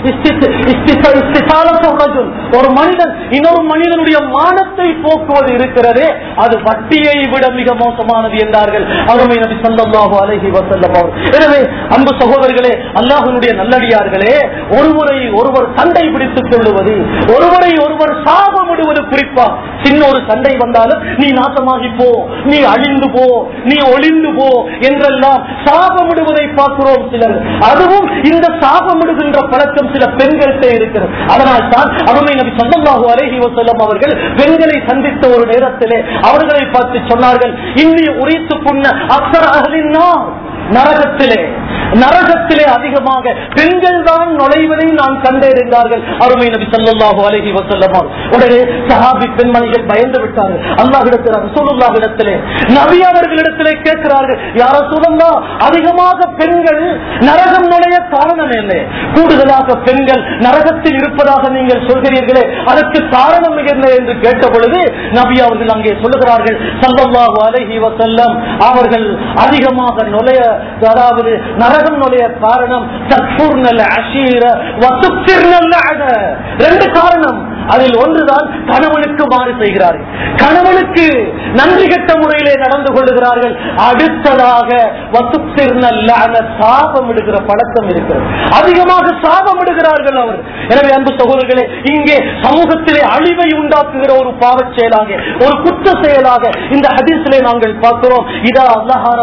Speaker 1: ஒரு மனிதன் இன்னொரு மனிதனுடைய மானத்தை போக்குவது இருக்கிறதே, அது வட்டியை விட மிக மோசமானது என்றார்கள் அருமை நபி ஸல்லல்லாஹு அலைஹி வஸல்லம். எனவே அன்பு சகோதரர்களே, அல்லாஹ்வுடைய நல்லடியார்களே, ஒருவரை ஒருவர் சண்டை பிடித்துக் கொள்ளுவது, ஒருவரை ஒருவர் சாபமிடுவது, குறிப்பா சின்ன ஒரு சண்டை வந்தாலும் நீ நாசமாகி போ, நீ அழிந்து போ, நீ ஒளிந்து போ என்றெல்லாம் சாபமிடுவதை பார்க்கிறோம் சிலர். அதுவும் இந்த சாபமிடுகின்ற பழக்கம் சில பெண்கள்கிட்ட இருக்கிறது. அதனால் தான் அருமை நபி ஸல்லல்லாஹு அலைஹி வஸல்லம் அவர்கள் பெண்களை சந்தித்த ஒரு நேரத்திலே அவர்களை பார்த்து சொன்னார்கள், இன்னி உரித்து புண்ண அக்ஸர அஹ்லின் நார், நரகத்திலே நரகத்திலே அதிகமாக பெண்கள் தான் நுழைவதை நான் கண்டறிந்தார்கள் அருமை நபி ஸல்லல்லாஹு அலைஹி வஸல்லம். உடனே சஹாபி பெண்மணிகள் பயந்து விட்டார்கள். அல்லாஹ்விடத்தில் ரசூலுல்லாஹ்விடத்திலே நபி அவர்களிடத்திலே கேட்கிறார்கள், யா ரசூலல்லாஹ், அதிகமாக பெண்கள் நரகம் நுழைய காரணம் என்ன? கூடுதலாக பெண்கள் நரகத்தில் இருப்பதாக நீங்கள் சொல்கிறீர்களே, அதற்கு காரணம் என்ன என்று கேட்ட பொழுது நபி அவர்கள் அங்கே சொல்லுகிறார்கள் ஸல்லல்லாஹு அலைஹி வஸல்லம், அவர்கள் அதிகமாக நுழைய, அதாவது நரகம் நுழைய காரணம் தக்ஃபுர்னல் அஷீர வ துக்ஸிர்னல் லஅன. ரெண்டு காரணம். அதில் ஒன்றுதான் கணவனுக்கு மாறு செய்கிறார்கள், கணவனுக்கு நன்றி கெட்ட முறையிலே நடந்து கொள்ளுகிறார்கள். அடுத்ததாக சாபம் இடுகிற பழக்கம் இருக்கிறது, அதிகமாக சாபம் இடுகிறார்கள் அவர். எனவே அன்பு சகோதரர்களே, இங்கே சமூகத்திலே அழிவை உண்டாக்குகிற ஒரு பாவச் செயலாக, ஒரு குற்ற செயலாக இந்த ஹதீஸிலே நாங்கள் பார்க்கிறோம். இதா அல்லாஹ்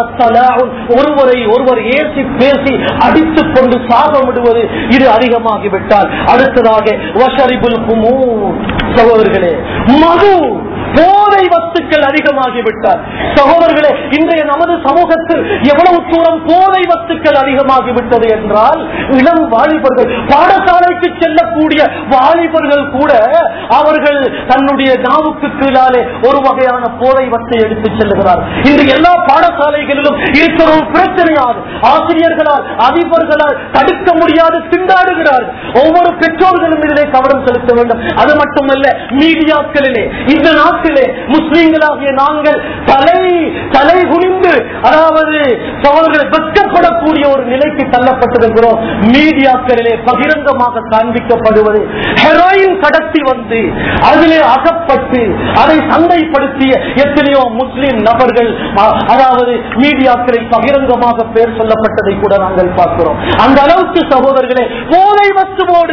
Speaker 1: ஒருவரை ஒருவர் ஏசி பேசி அடித்துக் கொண்டு சாபமிடுவது இது அதிகமாகிவிட்டால், அடுத்ததாக வஷரிபுல் குமூர், சகோதரர்களே மது போதை வஸ்துக்கள் அதிகமாகிவிட்டார். சகோதரர்களே, இன்றைய நமது சமூகத்தில் எவ்வளவு தூரம் போதை வஸ்துக்கள் அதிகமாகிவிட்டது என்றால், இளம் வாலிபர்கள், பாடசாலைக்கு செல்லக்கூடிய வாலிபர்கள் கூட அவர்கள் தன்னுடைய நாவுக்கு கீழாலே ஒரு வகையான போதை வஸ்தை எடுத்து செல்லுகிறார். இன்று எல்லா பாடசாலைகளிலும் இருக்கிற ஒரு பிரச்சனையாகும். ஆசிரியர்களால் அதிபர்களால் தடுக்க முடியாது திண்டாடுகிறார்கள். ஒவ்வொரு பெற்றோர்களும் இதிலே கவனம் செலுத்த வேண்டும். அது மட்டுமல்ல, மீடியாக்களிலே இந்த நாட்டிலே முஸ்லிம்களாகிய நாங்கள் தலை தலை குனிந்து, அதாவது சகோதரர்களை வெட்கப்படக்கூடிய ஒரு நிலைக்கு தள்ளப்பட்டிருக்கிறோம். மீடியாக்களிலே பகிரங்கமாக காண்பிக்கப்படுவது ஹெரோயின் கடத்தி வந்து அதிலே அகப்பட்டு அதை சந்தைப்படுத்திய எத்தனையோ முஸ்லிம் நபர்கள், அதாவது மீடியாக்களை பகிரங்கமாக பேர் சொல்லப்பட்டதை கூட நாங்கள் பார்க்கிறோம். அந்த அளவுக்கு சகோதரர்களே போதை வஸ்துவோடு,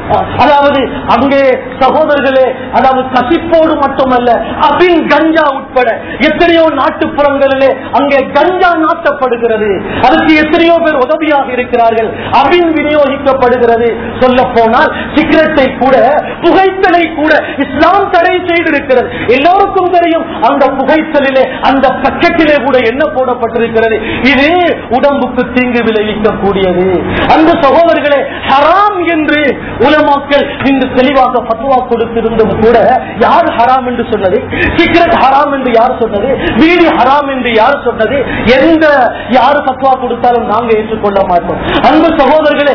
Speaker 1: அதாவது அங்கே சகோதரர்களே, அதாவது கசிப்போடு மட்டுமல்ல, அபின் கஞ்சா உட்பட எத்தனையோ நாட்டுப்புறங்களிலே அங்கே கஞ்சா நாட்டப்படுகிறது. அதுக்கு எத்தனையோ பேர் உதவியாக இருக்கிறார்கள். அபின் விநியோகிக்கப்படுகிறது. சொல்ல போனால் சிகரெட்டை கூட, புகைத்தலை கூட இஸ்லாம் தடை செய்திருக்கிறது. எல்லோருக்கும் தெரியும், அந்த புகைத்தலிலே அந்த பக்கெட்டிலே கூட என்ன போடப்பட்டிருக்கிறது, இது உடம்புக்கு தீங்கு விளைவிக்கக்கூடியது. அந்த சகோதரர்களே, ஹராம் என்று உலமாக்கள் இன்று தெளிவாக பத்துவா கொடுத்திருந்தும் கூட, யார் ஹராம் என்று சொன்னது, சிகரெட் ஹராம் என்று யார் சொன்னது, வீடு ஹராம் என்று யார் சொன்னது, எந்த யாரு பத்துவா கொடுத்தாலும் நாங்கள் ஏற்றுக்கொள்ள மாட்டோம். அன்பு சகோதரர்களே,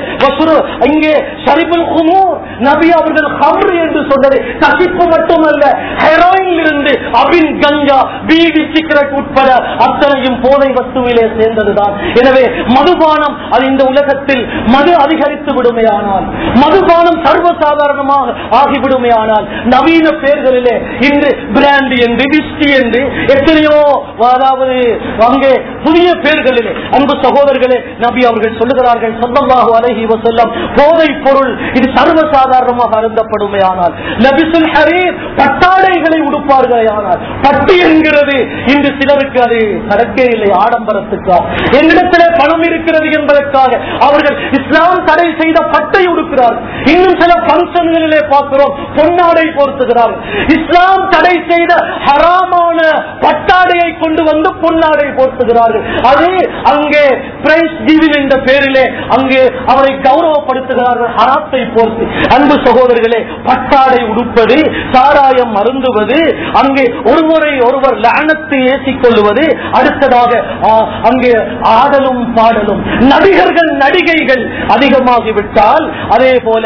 Speaker 1: இங்கே ஷரிபுல் குமூர், நபி அவர்கள் ஹம்ர் என்று சொன்னது கசிப்பு மட்டுமல்ல, ஹெரோயின் இருந்து அபின் கஞ்சா, பீடி, சிகரெட் உட்பட அத்தனையும் போதை வஸ்துவிலே சேர்ந்ததுதான். எனவே மதுபானம் அது இந்த உலகத்தில் மது அதிகரித்து விடுமையானால், மதுபானம் சர்வசாதாரணமாக ஆகிவிடுமையானால், நவீன பேர்களிலே இன்று பிராண்டி என்று, விஸ்கி என்று எத்தனையோ, அதாவது அங்கே புதிய பேர்களிலே, அன்பு சகோதரர்களே, நபி அவர்கள் சொல்லுகிறார்கள் ஸல்லல்லாஹு அலைஹி வஸல்லம், போதை பொருள் இது சர்வசாதாரணமாக அருந்தப்படுமையானால், லபிசுல் ஹரீர் பட்டாடைகளை உடுப்பார்களே, ஆனால் பட்டி என்கிறது இன்று சிலருக்கு அது சரக்கே இல்லை, ஆடம்பரத்துக்காக, என்னிடத்திலே பணம் இருக்கிறது என்பதற்காக அவர்கள் இஸ்லாம் தடை செய்த பட்டை உடுக்கிறார்கள். இன்னும் சில பங்கன்களிலே பார்க்கிறோம், பொன்னாடை போர்த்துகிறார்கள். இஸ்லாம் தடை செய்த ஹராமான பட்டாடையை கொண்டு வந்து பொன்னாடை போர்த்துகிறார்கள். அது அங்கே பிரைஸ் கிவிங் என்ற பேரிலே அங்கே அவரை கௌரவப்படுத்துகிறார்கள், ஹராத்தை போர்த்து. அன்பு சகோதரர்களே, பட்டாடை உடுப்பது, சாராயம் அருந்துவது, அங்கே ஒருவரை ஒருவர் லானத்தை ஏசிக் கொள்வது, அடுத்ததாக அங்கே ஆடலும் பாடலும், நடிகர்கள் நடிகைகள் அதிகமாகிவிட்டால் அதே போல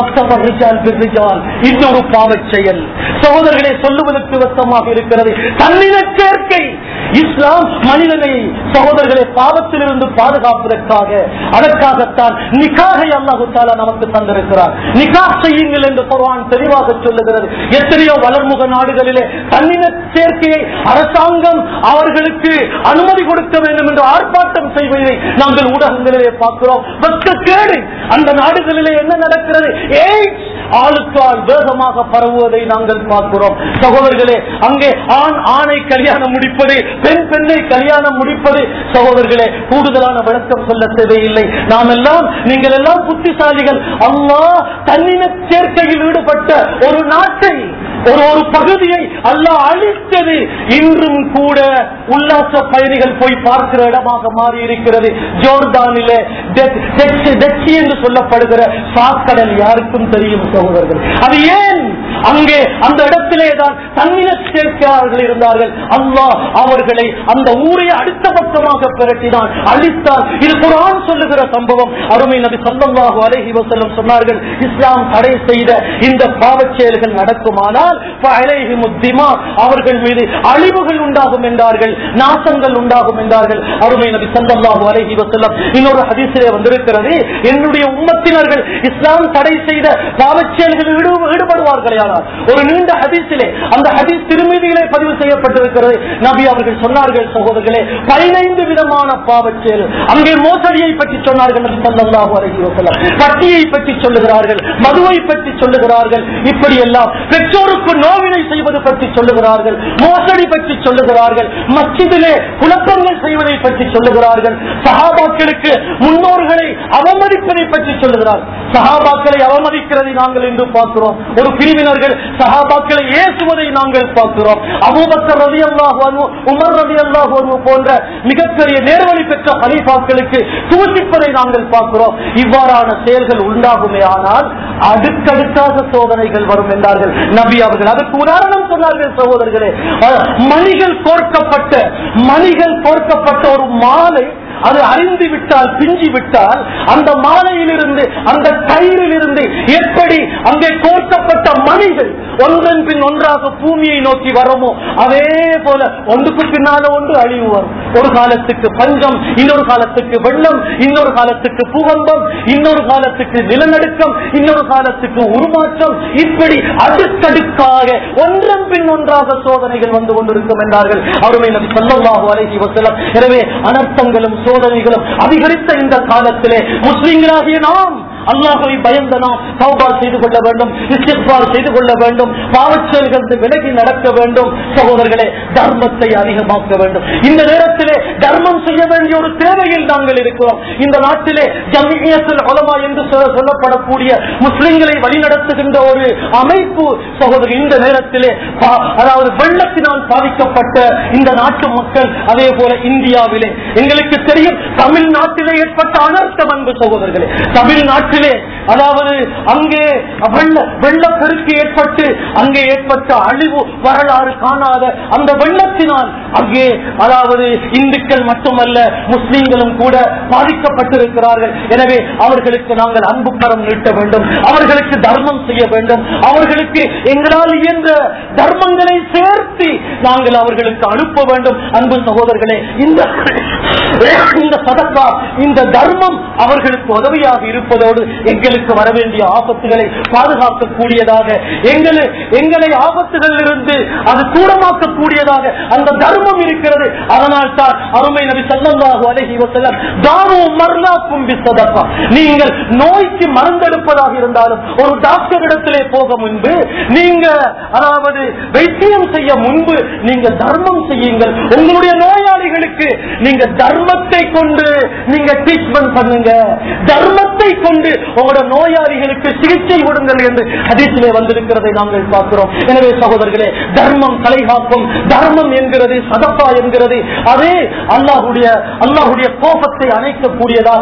Speaker 1: இன்னொரு பாவச் செயல் சகோதரர்களை சொல்லுவதற்கு வசமாக இருக்கிறது, தன்னின சேர்க்கை. இஸ்லாம் மனிதனை சகோதரர்களை பாவத்திலிருந்து பாதுகாப்பதற்காக, அதற்காகத்தான் நிக்காஹை அல்லாஹ் தஆலா நமக்கு தந்திருக்கிறார். நிக்காஹ் செய்யுங்கள் என்று குர்ஆன் தெளிவாக சொல்லுகிறது. எத்தனையோ வளர்முக நாடுகளிலே தன்னின சேர்க்கையை அரசாங்கம் அவர்களுக்கு அனுமதி கொடுக்க வேண்டும் என்று ஆர்ப்பாட்டம் செய்வதை நாங்கள் ஊடகங்களிலே பார்க்கிறோம். வெட்கக்கேடு. அந்த நாடுகளிலே என்ன நடக்கிறது, எய்ட்ஸ் ஆளுக்கு ஆள் வேகமாக பரவுவதை நாங்கள் பார்க்கிறோம். சகோதரர்களே, அங்கே ஆண் ஆணை கல்யாணம் முடிப்பது, பெண் பெண்ணை கல்யாணம் முடிப்பது, சகோதரர்களே கூடுதலான விளக்கம் சொல்ல தேவையில்லை. நாம் எல்லாம், நீங்கள் எல்லாம் புத்திசாலிகள். அல்லாஹ் தன்னின சேர்க்கையில் ஈடுபட்ட ஒரு நாட்டை, ஒரு ஒரு பகுதியை அல்லாஹ் அழித்தது இன்றும் கூட உல்லாச பயணிகள் போய் பார்க்கிற இடமாக மாறி இருக்கிறது. ஜோர்டானிலே என்று சொல்லப்படுகிற சாக்கடல் யாருக்கும் தெரியும் சகோதரர்கள். அது ஏன் அங்கே அந்த இடத்திலே தான் தன்னின சேர்க்கையாளர்கள் இருந்தார்கள். அல்லாஹ் அவர்களை அந்த ஊரை அடுத்த பக்கமாக பிரட்டினான், அழித்தான். இது குர்ஆன் சொல்லுகிற சம்பவம். அருமை நபி ஸல்லல்லாஹு அலைஹி வஸல்லம் சொன்னார்கள், இஸ்லாம் தடை செய்த இந்த பாவச் செயல்கள் நடக்குமானால் விட்டால் அவர்கள் மீது அழிவுகள் உண்டாகும் என்றார்கள், நாசங்கள் உண்டாகும் என்றார்கள் அருமை நபி ஸல்லல்லாஹு அலைஹி வஸல்லம். இன்னொரு ஹதீஸிலே வந்திருக்கிறது, என்னுடைய உம்மத்தினர்கள் இஸ்லாம் தடை செய்த பாவச் செயல்களில் ஈடுபடுவார்களே. ஆனால் ஒரு நீண்ட ஹதீஸிலே, அந்த ஹதீஸ் திருமதியிலே பதிவு செய்யப்பட்டிருக்கிறது, நபி அவர்கள் சொன்னார்கள் சகோதரர்களே, பதினைந்து விதமான பாவச் செயல். அங்கே மோசடியை பற்றி சொன்னார்கள் நபி ஸல்லல்லாஹு அலைஹி வஸல்லம், பட்டியை பற்றி சொல்லுகிறார்கள், மதுவை பற்றி சொல்லுகிறார்கள், இப்படி எல்லாம் பெற்றோருக்கு நோவினை செய்வது பற்றி சொல்லுகிறார்கள், மோசடி பற்றி சொல்லுகிறார்கள், மஸ்ஜிதிலே குழப்பங்கள் செய்வதை பற்றி சொல்லுகிறார்கள், சஹாபாக்களுக்கு முன்னோர்களை அவமதிப்பதை பற்றி சொல்லுகிறார். சஹாபாக்களை அவமதிக்கிறதை நாங்கள் இன்று பார்க்கிறோம். ஒரு பிரிவினர்கள் சஹாபாக்களை ஏசுவதை நாங்கள் பார்க்கிறோம். அபூபக்கர் ரலியல்லாஹு அன்ஹு, உமர் ரலியல்லாஹு அன்ஹு போன்ற மிகப்பெரிய நேர்வழி பெற்ற கலீஃபாக்களுக்கு தூசிப்பதை நாங்கள் பார்க்கிறோம். இவ்வாறான செயல்கள் உண்டாகுமே ஆனால் அடுக்கடுக்காக சோதனைகள் வரும் என்றார்கள் நபி அவர்கள். அதற்கு உதாரணம் சொன்னார்கள் சகோதரர்களே, மணிகள் கோர்க்கப்பட்ட மணிகள் கோர்க்கப்பட்ட ஒரு மாலை அது அறிந்து விட்டால், பிஞ்சி விட்டால், அந்த மாலையிலிருந்து அந்த கயிறில் இருந்து எப்படி அங்கே கோர்க்கப்பட்ட மணிகள் ஒன்றன் பின் ஒன்றாக பூமியை நோக்கி வரமோ அதே போல ஒன்றுக்கு பின்னால ஒன்று அழிவு வரும். ஒரு காலத்துக்கு பஞ்சம், இன்னொரு காலத்துக்கு வெள்ளம், இன்னொரு காலத்துக்கு பூகம்பம், இன்னொரு காலத்துக்கு நிலநடுக்கம், இன்னொரு காலத்துக்கு உருமாற்றம், இப்படி அடுக்கடுக்காக ஒன்றன் பின் ஒன்றாக சோதனைகள் வந்து கொண்டிருக்கும் என்றார்கள் அருமை நபி ஸல்லல்லாஹு அலைஹி வஸல்லம். எனவே அனர்த்தங்களும் சோதனைகளும் அதிகரித்த இந்த காலத்திலே முஸ்லிம்களாகிய நாம் அல்லாஹ்வை பயந்த நாம் தௌபா செய்து கொள்ள வேண்டும், இஸ்திக்பார் செய்து கொள்ள வேண்டும், பாவச் செயல்களிலிருந்து விலகி நடக்க வேண்டும். சகோதரர்களே, தர்மத்தை அதிகமாக்க வேண்டும். இந்த நேரத்திலே தர்மம் செய்ய வேண்டிய ஒரு தேவையில் நாங்கள் இருக்கிறோம். இந்த நாட்டிலே ஜம்இய்யத்துல் உலமா என்று சொல்லப்படக்கூடிய முஸ்லிம்களை வழிநடத்துகின்ற ஒரு அமைப்பு சகோதரர் இந்த நேரத்திலே, அதாவது வெள்ளத்தினால் பாதிக்கப்பட்ட இந்த நாட்டு மக்கள், அதே போல இந்தியாவிலே எங்களுக்கு தெரியும் தமிழ்நாட்டிலே ஏற்பட்ட அனர்த்தம் அன்பு சகோதரர்களே. தமிழ்நாட்டிலே அதாவது அங்கே வெள்ள வெள்ளப்பெருக்கு ஏற்பட்டு அங்கே ஏற்பட்ட அழிவு வரலாறு காணாத அந்த வெள்ளத்தினால் அங்கே அதாவது இந்துக்கள் மட்டுமல்ல முஸ்லிம்களும் கூட பாதிக்கப்பட்டிருக்கிறார்கள். எனவே அவர்களுக்கு நாங்கள் அன்பு கரம் நீட்ட வேண்டும், அவர்களுக்கு தர்மம் செய்ய வேண்டும், அவர்களுக்கு எங்களால் இயன்ற தர்மங்களை சேர்த்து நாங்கள் அவர்களுக்கு அனுப்ப வேண்டும். அன்பு சகோதரர்களே, இந்த இந்த சதக்கா, இந்த தர்மம் அவர்களுக்கு உதவியாக இருப்பதோடு எங்களுக்கு வர வேண்டிய ஆபத்துகளை பாதுகாக்கக்கூடியதாக, எங்களை எங்களை ஆபத்துகளில் இருந்து அது தூரமாக்கக்கூடியதாக அந்த தர்மம் இருக்கிறது. அதனால் தான் அருமை நபி ஸல்லல்லாஹு அலைஹி வஸல்லம் தாவு மர்னாக்கும் பிஸ்ஸதகா, நீங்கள் நோய்க்கு மருந்தெடுப்பதாக இருந்தாலும் ஒரு டாக்டர் இடத்திலே போக முன்பு, நீங்க அதாவது வைத்தியம் செய்ய முன்பு நீங்க தர்மம் செய்யுங்கள். உங்களுடைய நோயாளிகளுக்கு நீங்க தர்மத்தை கொண்டு நீங்க ட்ரீட்மெண்ட் பண்ணுங்க, தர்மத்தை கொண்டு உங்களோட நோயாளிகளுக்கு சிகிச்சை கொடுங்கள் என்று ஹதீஸிலே வந்திருக்கிறதை நாங்கள் பார்க்கிறோம். எனவே சகோதரர்களே, தர்மம் தலைகாக்கும். தர்மம் என்கிறது, சதகா என்கிறது, அதே அல்லாஹ்வுடைய அல்லாஹ்வுடைய கோபத்தை அணைக்கக்கூடியதாக,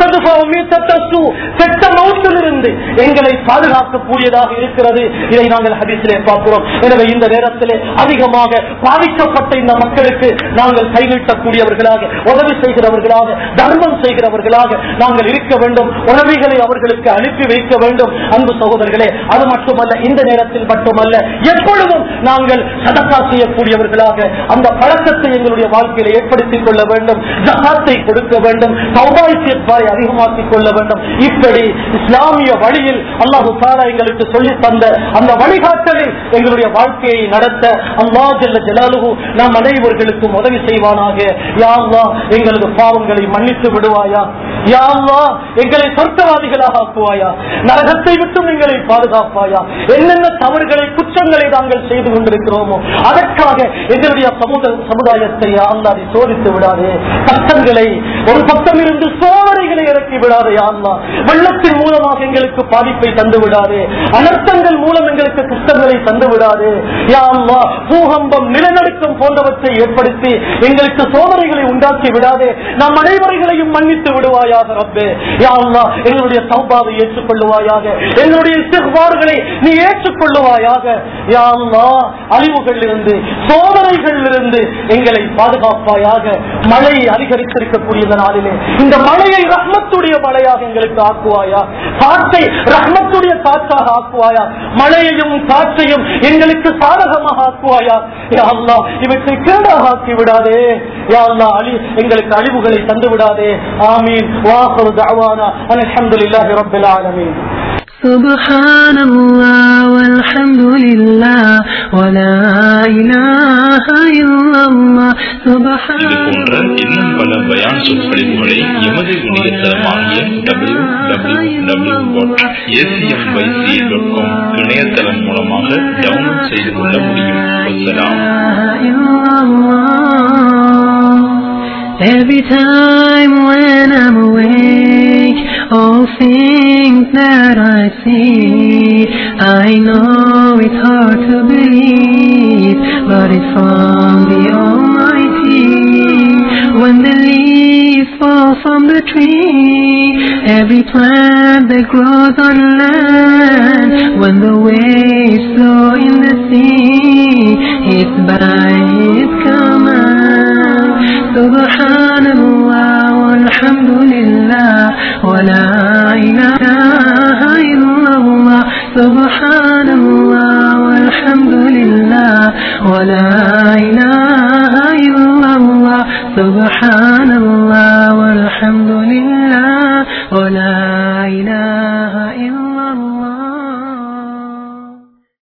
Speaker 1: செட்ட மௌத்திலிருந்து எங்களை பாதுகாக்கக்கூடியதாக இருக்கிறது. இதை நாங்கள் ஹதீஸிலே பார்க்கிறோம். எனவே இந்த நேரத்திலே அதிகமாக பாதிக்கப்பட்ட இந்த மக்களுக்கு நாங்கள் கைநீட்டக்கூடியவர்களாக, உதவி செய்கிறவர்களாக, தர்மம் செய்கிறவர்களாக நாங்கள் இருக்க வேண்டும். உதவிகளை அவர்களுக்கு அனுப்பி வைக்க வேண்டும். அன்பு சகோதரர்களே, அது மட்டுமல்ல, இந்த நேரத்தில் மட்டுமல்ல, எப்பொழுதும் நாங்கள் சதகா செய்யக்கூடியவர்களாக அந்த பழக்கத்தை எங்களுடைய வாழ்க்கையில ஏற்படுத்திக் கொள்ள வேண்டும். ஜகாத்தை கொடுக்க வேண்டும், தௌபா இஸ்திக்பாரை அதிகமாக்கிக் கொள்ள வேண்டும். இப்படி இஸ்லாமிய வழியில் அல்லாஹ் தஆலா எங்களுக்கு சொல்லி தந்த அந்த வழிகாட்டலில் எங்களுடைய வாழ்க்கையை நடத்த அல்லாஹ் ஜல்ல ஜலாலுஹு நாம் அனைவர்களுக்கும் உதவி செய்வானாக. யா அல்லாஹ், எங்களது பாவங்களை மன்னித்து விடுவாயா. யா அல்லாஹ், எங்களை சொர்க்கவாதிகளாக ஆக்குவாயா. நரகத்தை விட்டும் எங்களை பாதுகாப்பாயா. என்னென்ன தவறுகளை, குற்றங்களை நாங்கள் செய்து கொண்டிருக்கிறோமோ அதற்காக எங்களுடைய சமுதாயத்தை அல்லாஹ் சோதித்து விடாதே. கஷ்டங்களை ஒரு பக்கம் இருந்து சோதனைகளை இறக்கி விடாதே. அல்லாஹ், வெள்ளத்தின் மூலமாக எங்களுக்கு பாதிப்பை தந்து விடாதே. அனர்த்தங்கள் மூலம் எங்களுக்கு கஷ்டங்களை தந்து விடாதே. யா அல்லாஹ், பூகம்பம், நிலநடுக்கம் போன்றவற்றை ஏற்படுத்தி எங்களுக்கு சோதனைகளை உண்டாக்கி விடாதே. நாம் அனைவரையும் மன்னித்து விடுவாயா. தருவாயாக ரப்பே. யா அல்லாஹ் எங்களுடைய தௌபாவை ஏற்றுக்கொள்ளுவாயாக, எங்களுடைய இஸ்திக்பார்களை நீ ஏற்றுக்கொள்ளுவாயாக. யா அல்லாஹ் அழிவுகளில் இருந்து சோதனைகளில் இருந்து எங்களை பாதுகாப்பாயாக. மழை அதிகரித்திருக்கக்கூடிய இந்த நாளிலே இந்த மழையை ரஹ்மத்துடைய மழையாக எங்களுக்கு ஆக்குவாயா, காற்றை ரஹ்மத்துடைய காற்றாக ஆக்குவாயா, மழையையும் காற்றையும் எங்களுக்கு சாதகமாக ஆக்குவாயா. யா அல்லாஹ் இவற்றை கேடாக ஆக்கி விடாதே. யா அல்லாஹ் அழி எங்களுக்கு அழிவுகளை தந்து விடாதே. ஆமீன். வாஹிரு தஅவானா அல்ஹம்துலில்லாஹி ரப்பில் ஆலமீன்.
Speaker 2: Subhanallah walhamdulillah wa la ilaha illallah.
Speaker 3: இதுபோன்ற இன்னும் பல பயான் சொற்பொழிவுகளை எமது இணையதளமாகிய W W W dot A C M Y C dot com இணையதளம் மூலமாக டவுன்லோட் செய்து கொள்ள முடியும்.
Speaker 2: Every time when I'm awake, all things that I see, I know it's hard to believe, but it's from the Almighty. When the leaves fall from the tree, every plant that grows on land, when the waves flow in the sea, it's by His command. Subhanallah walhamdulillah wa la ilaha illallah. Subhanallah walhamdulillah wa la ilaha illallah. Subhanallah walhamdulillah wa la ilaha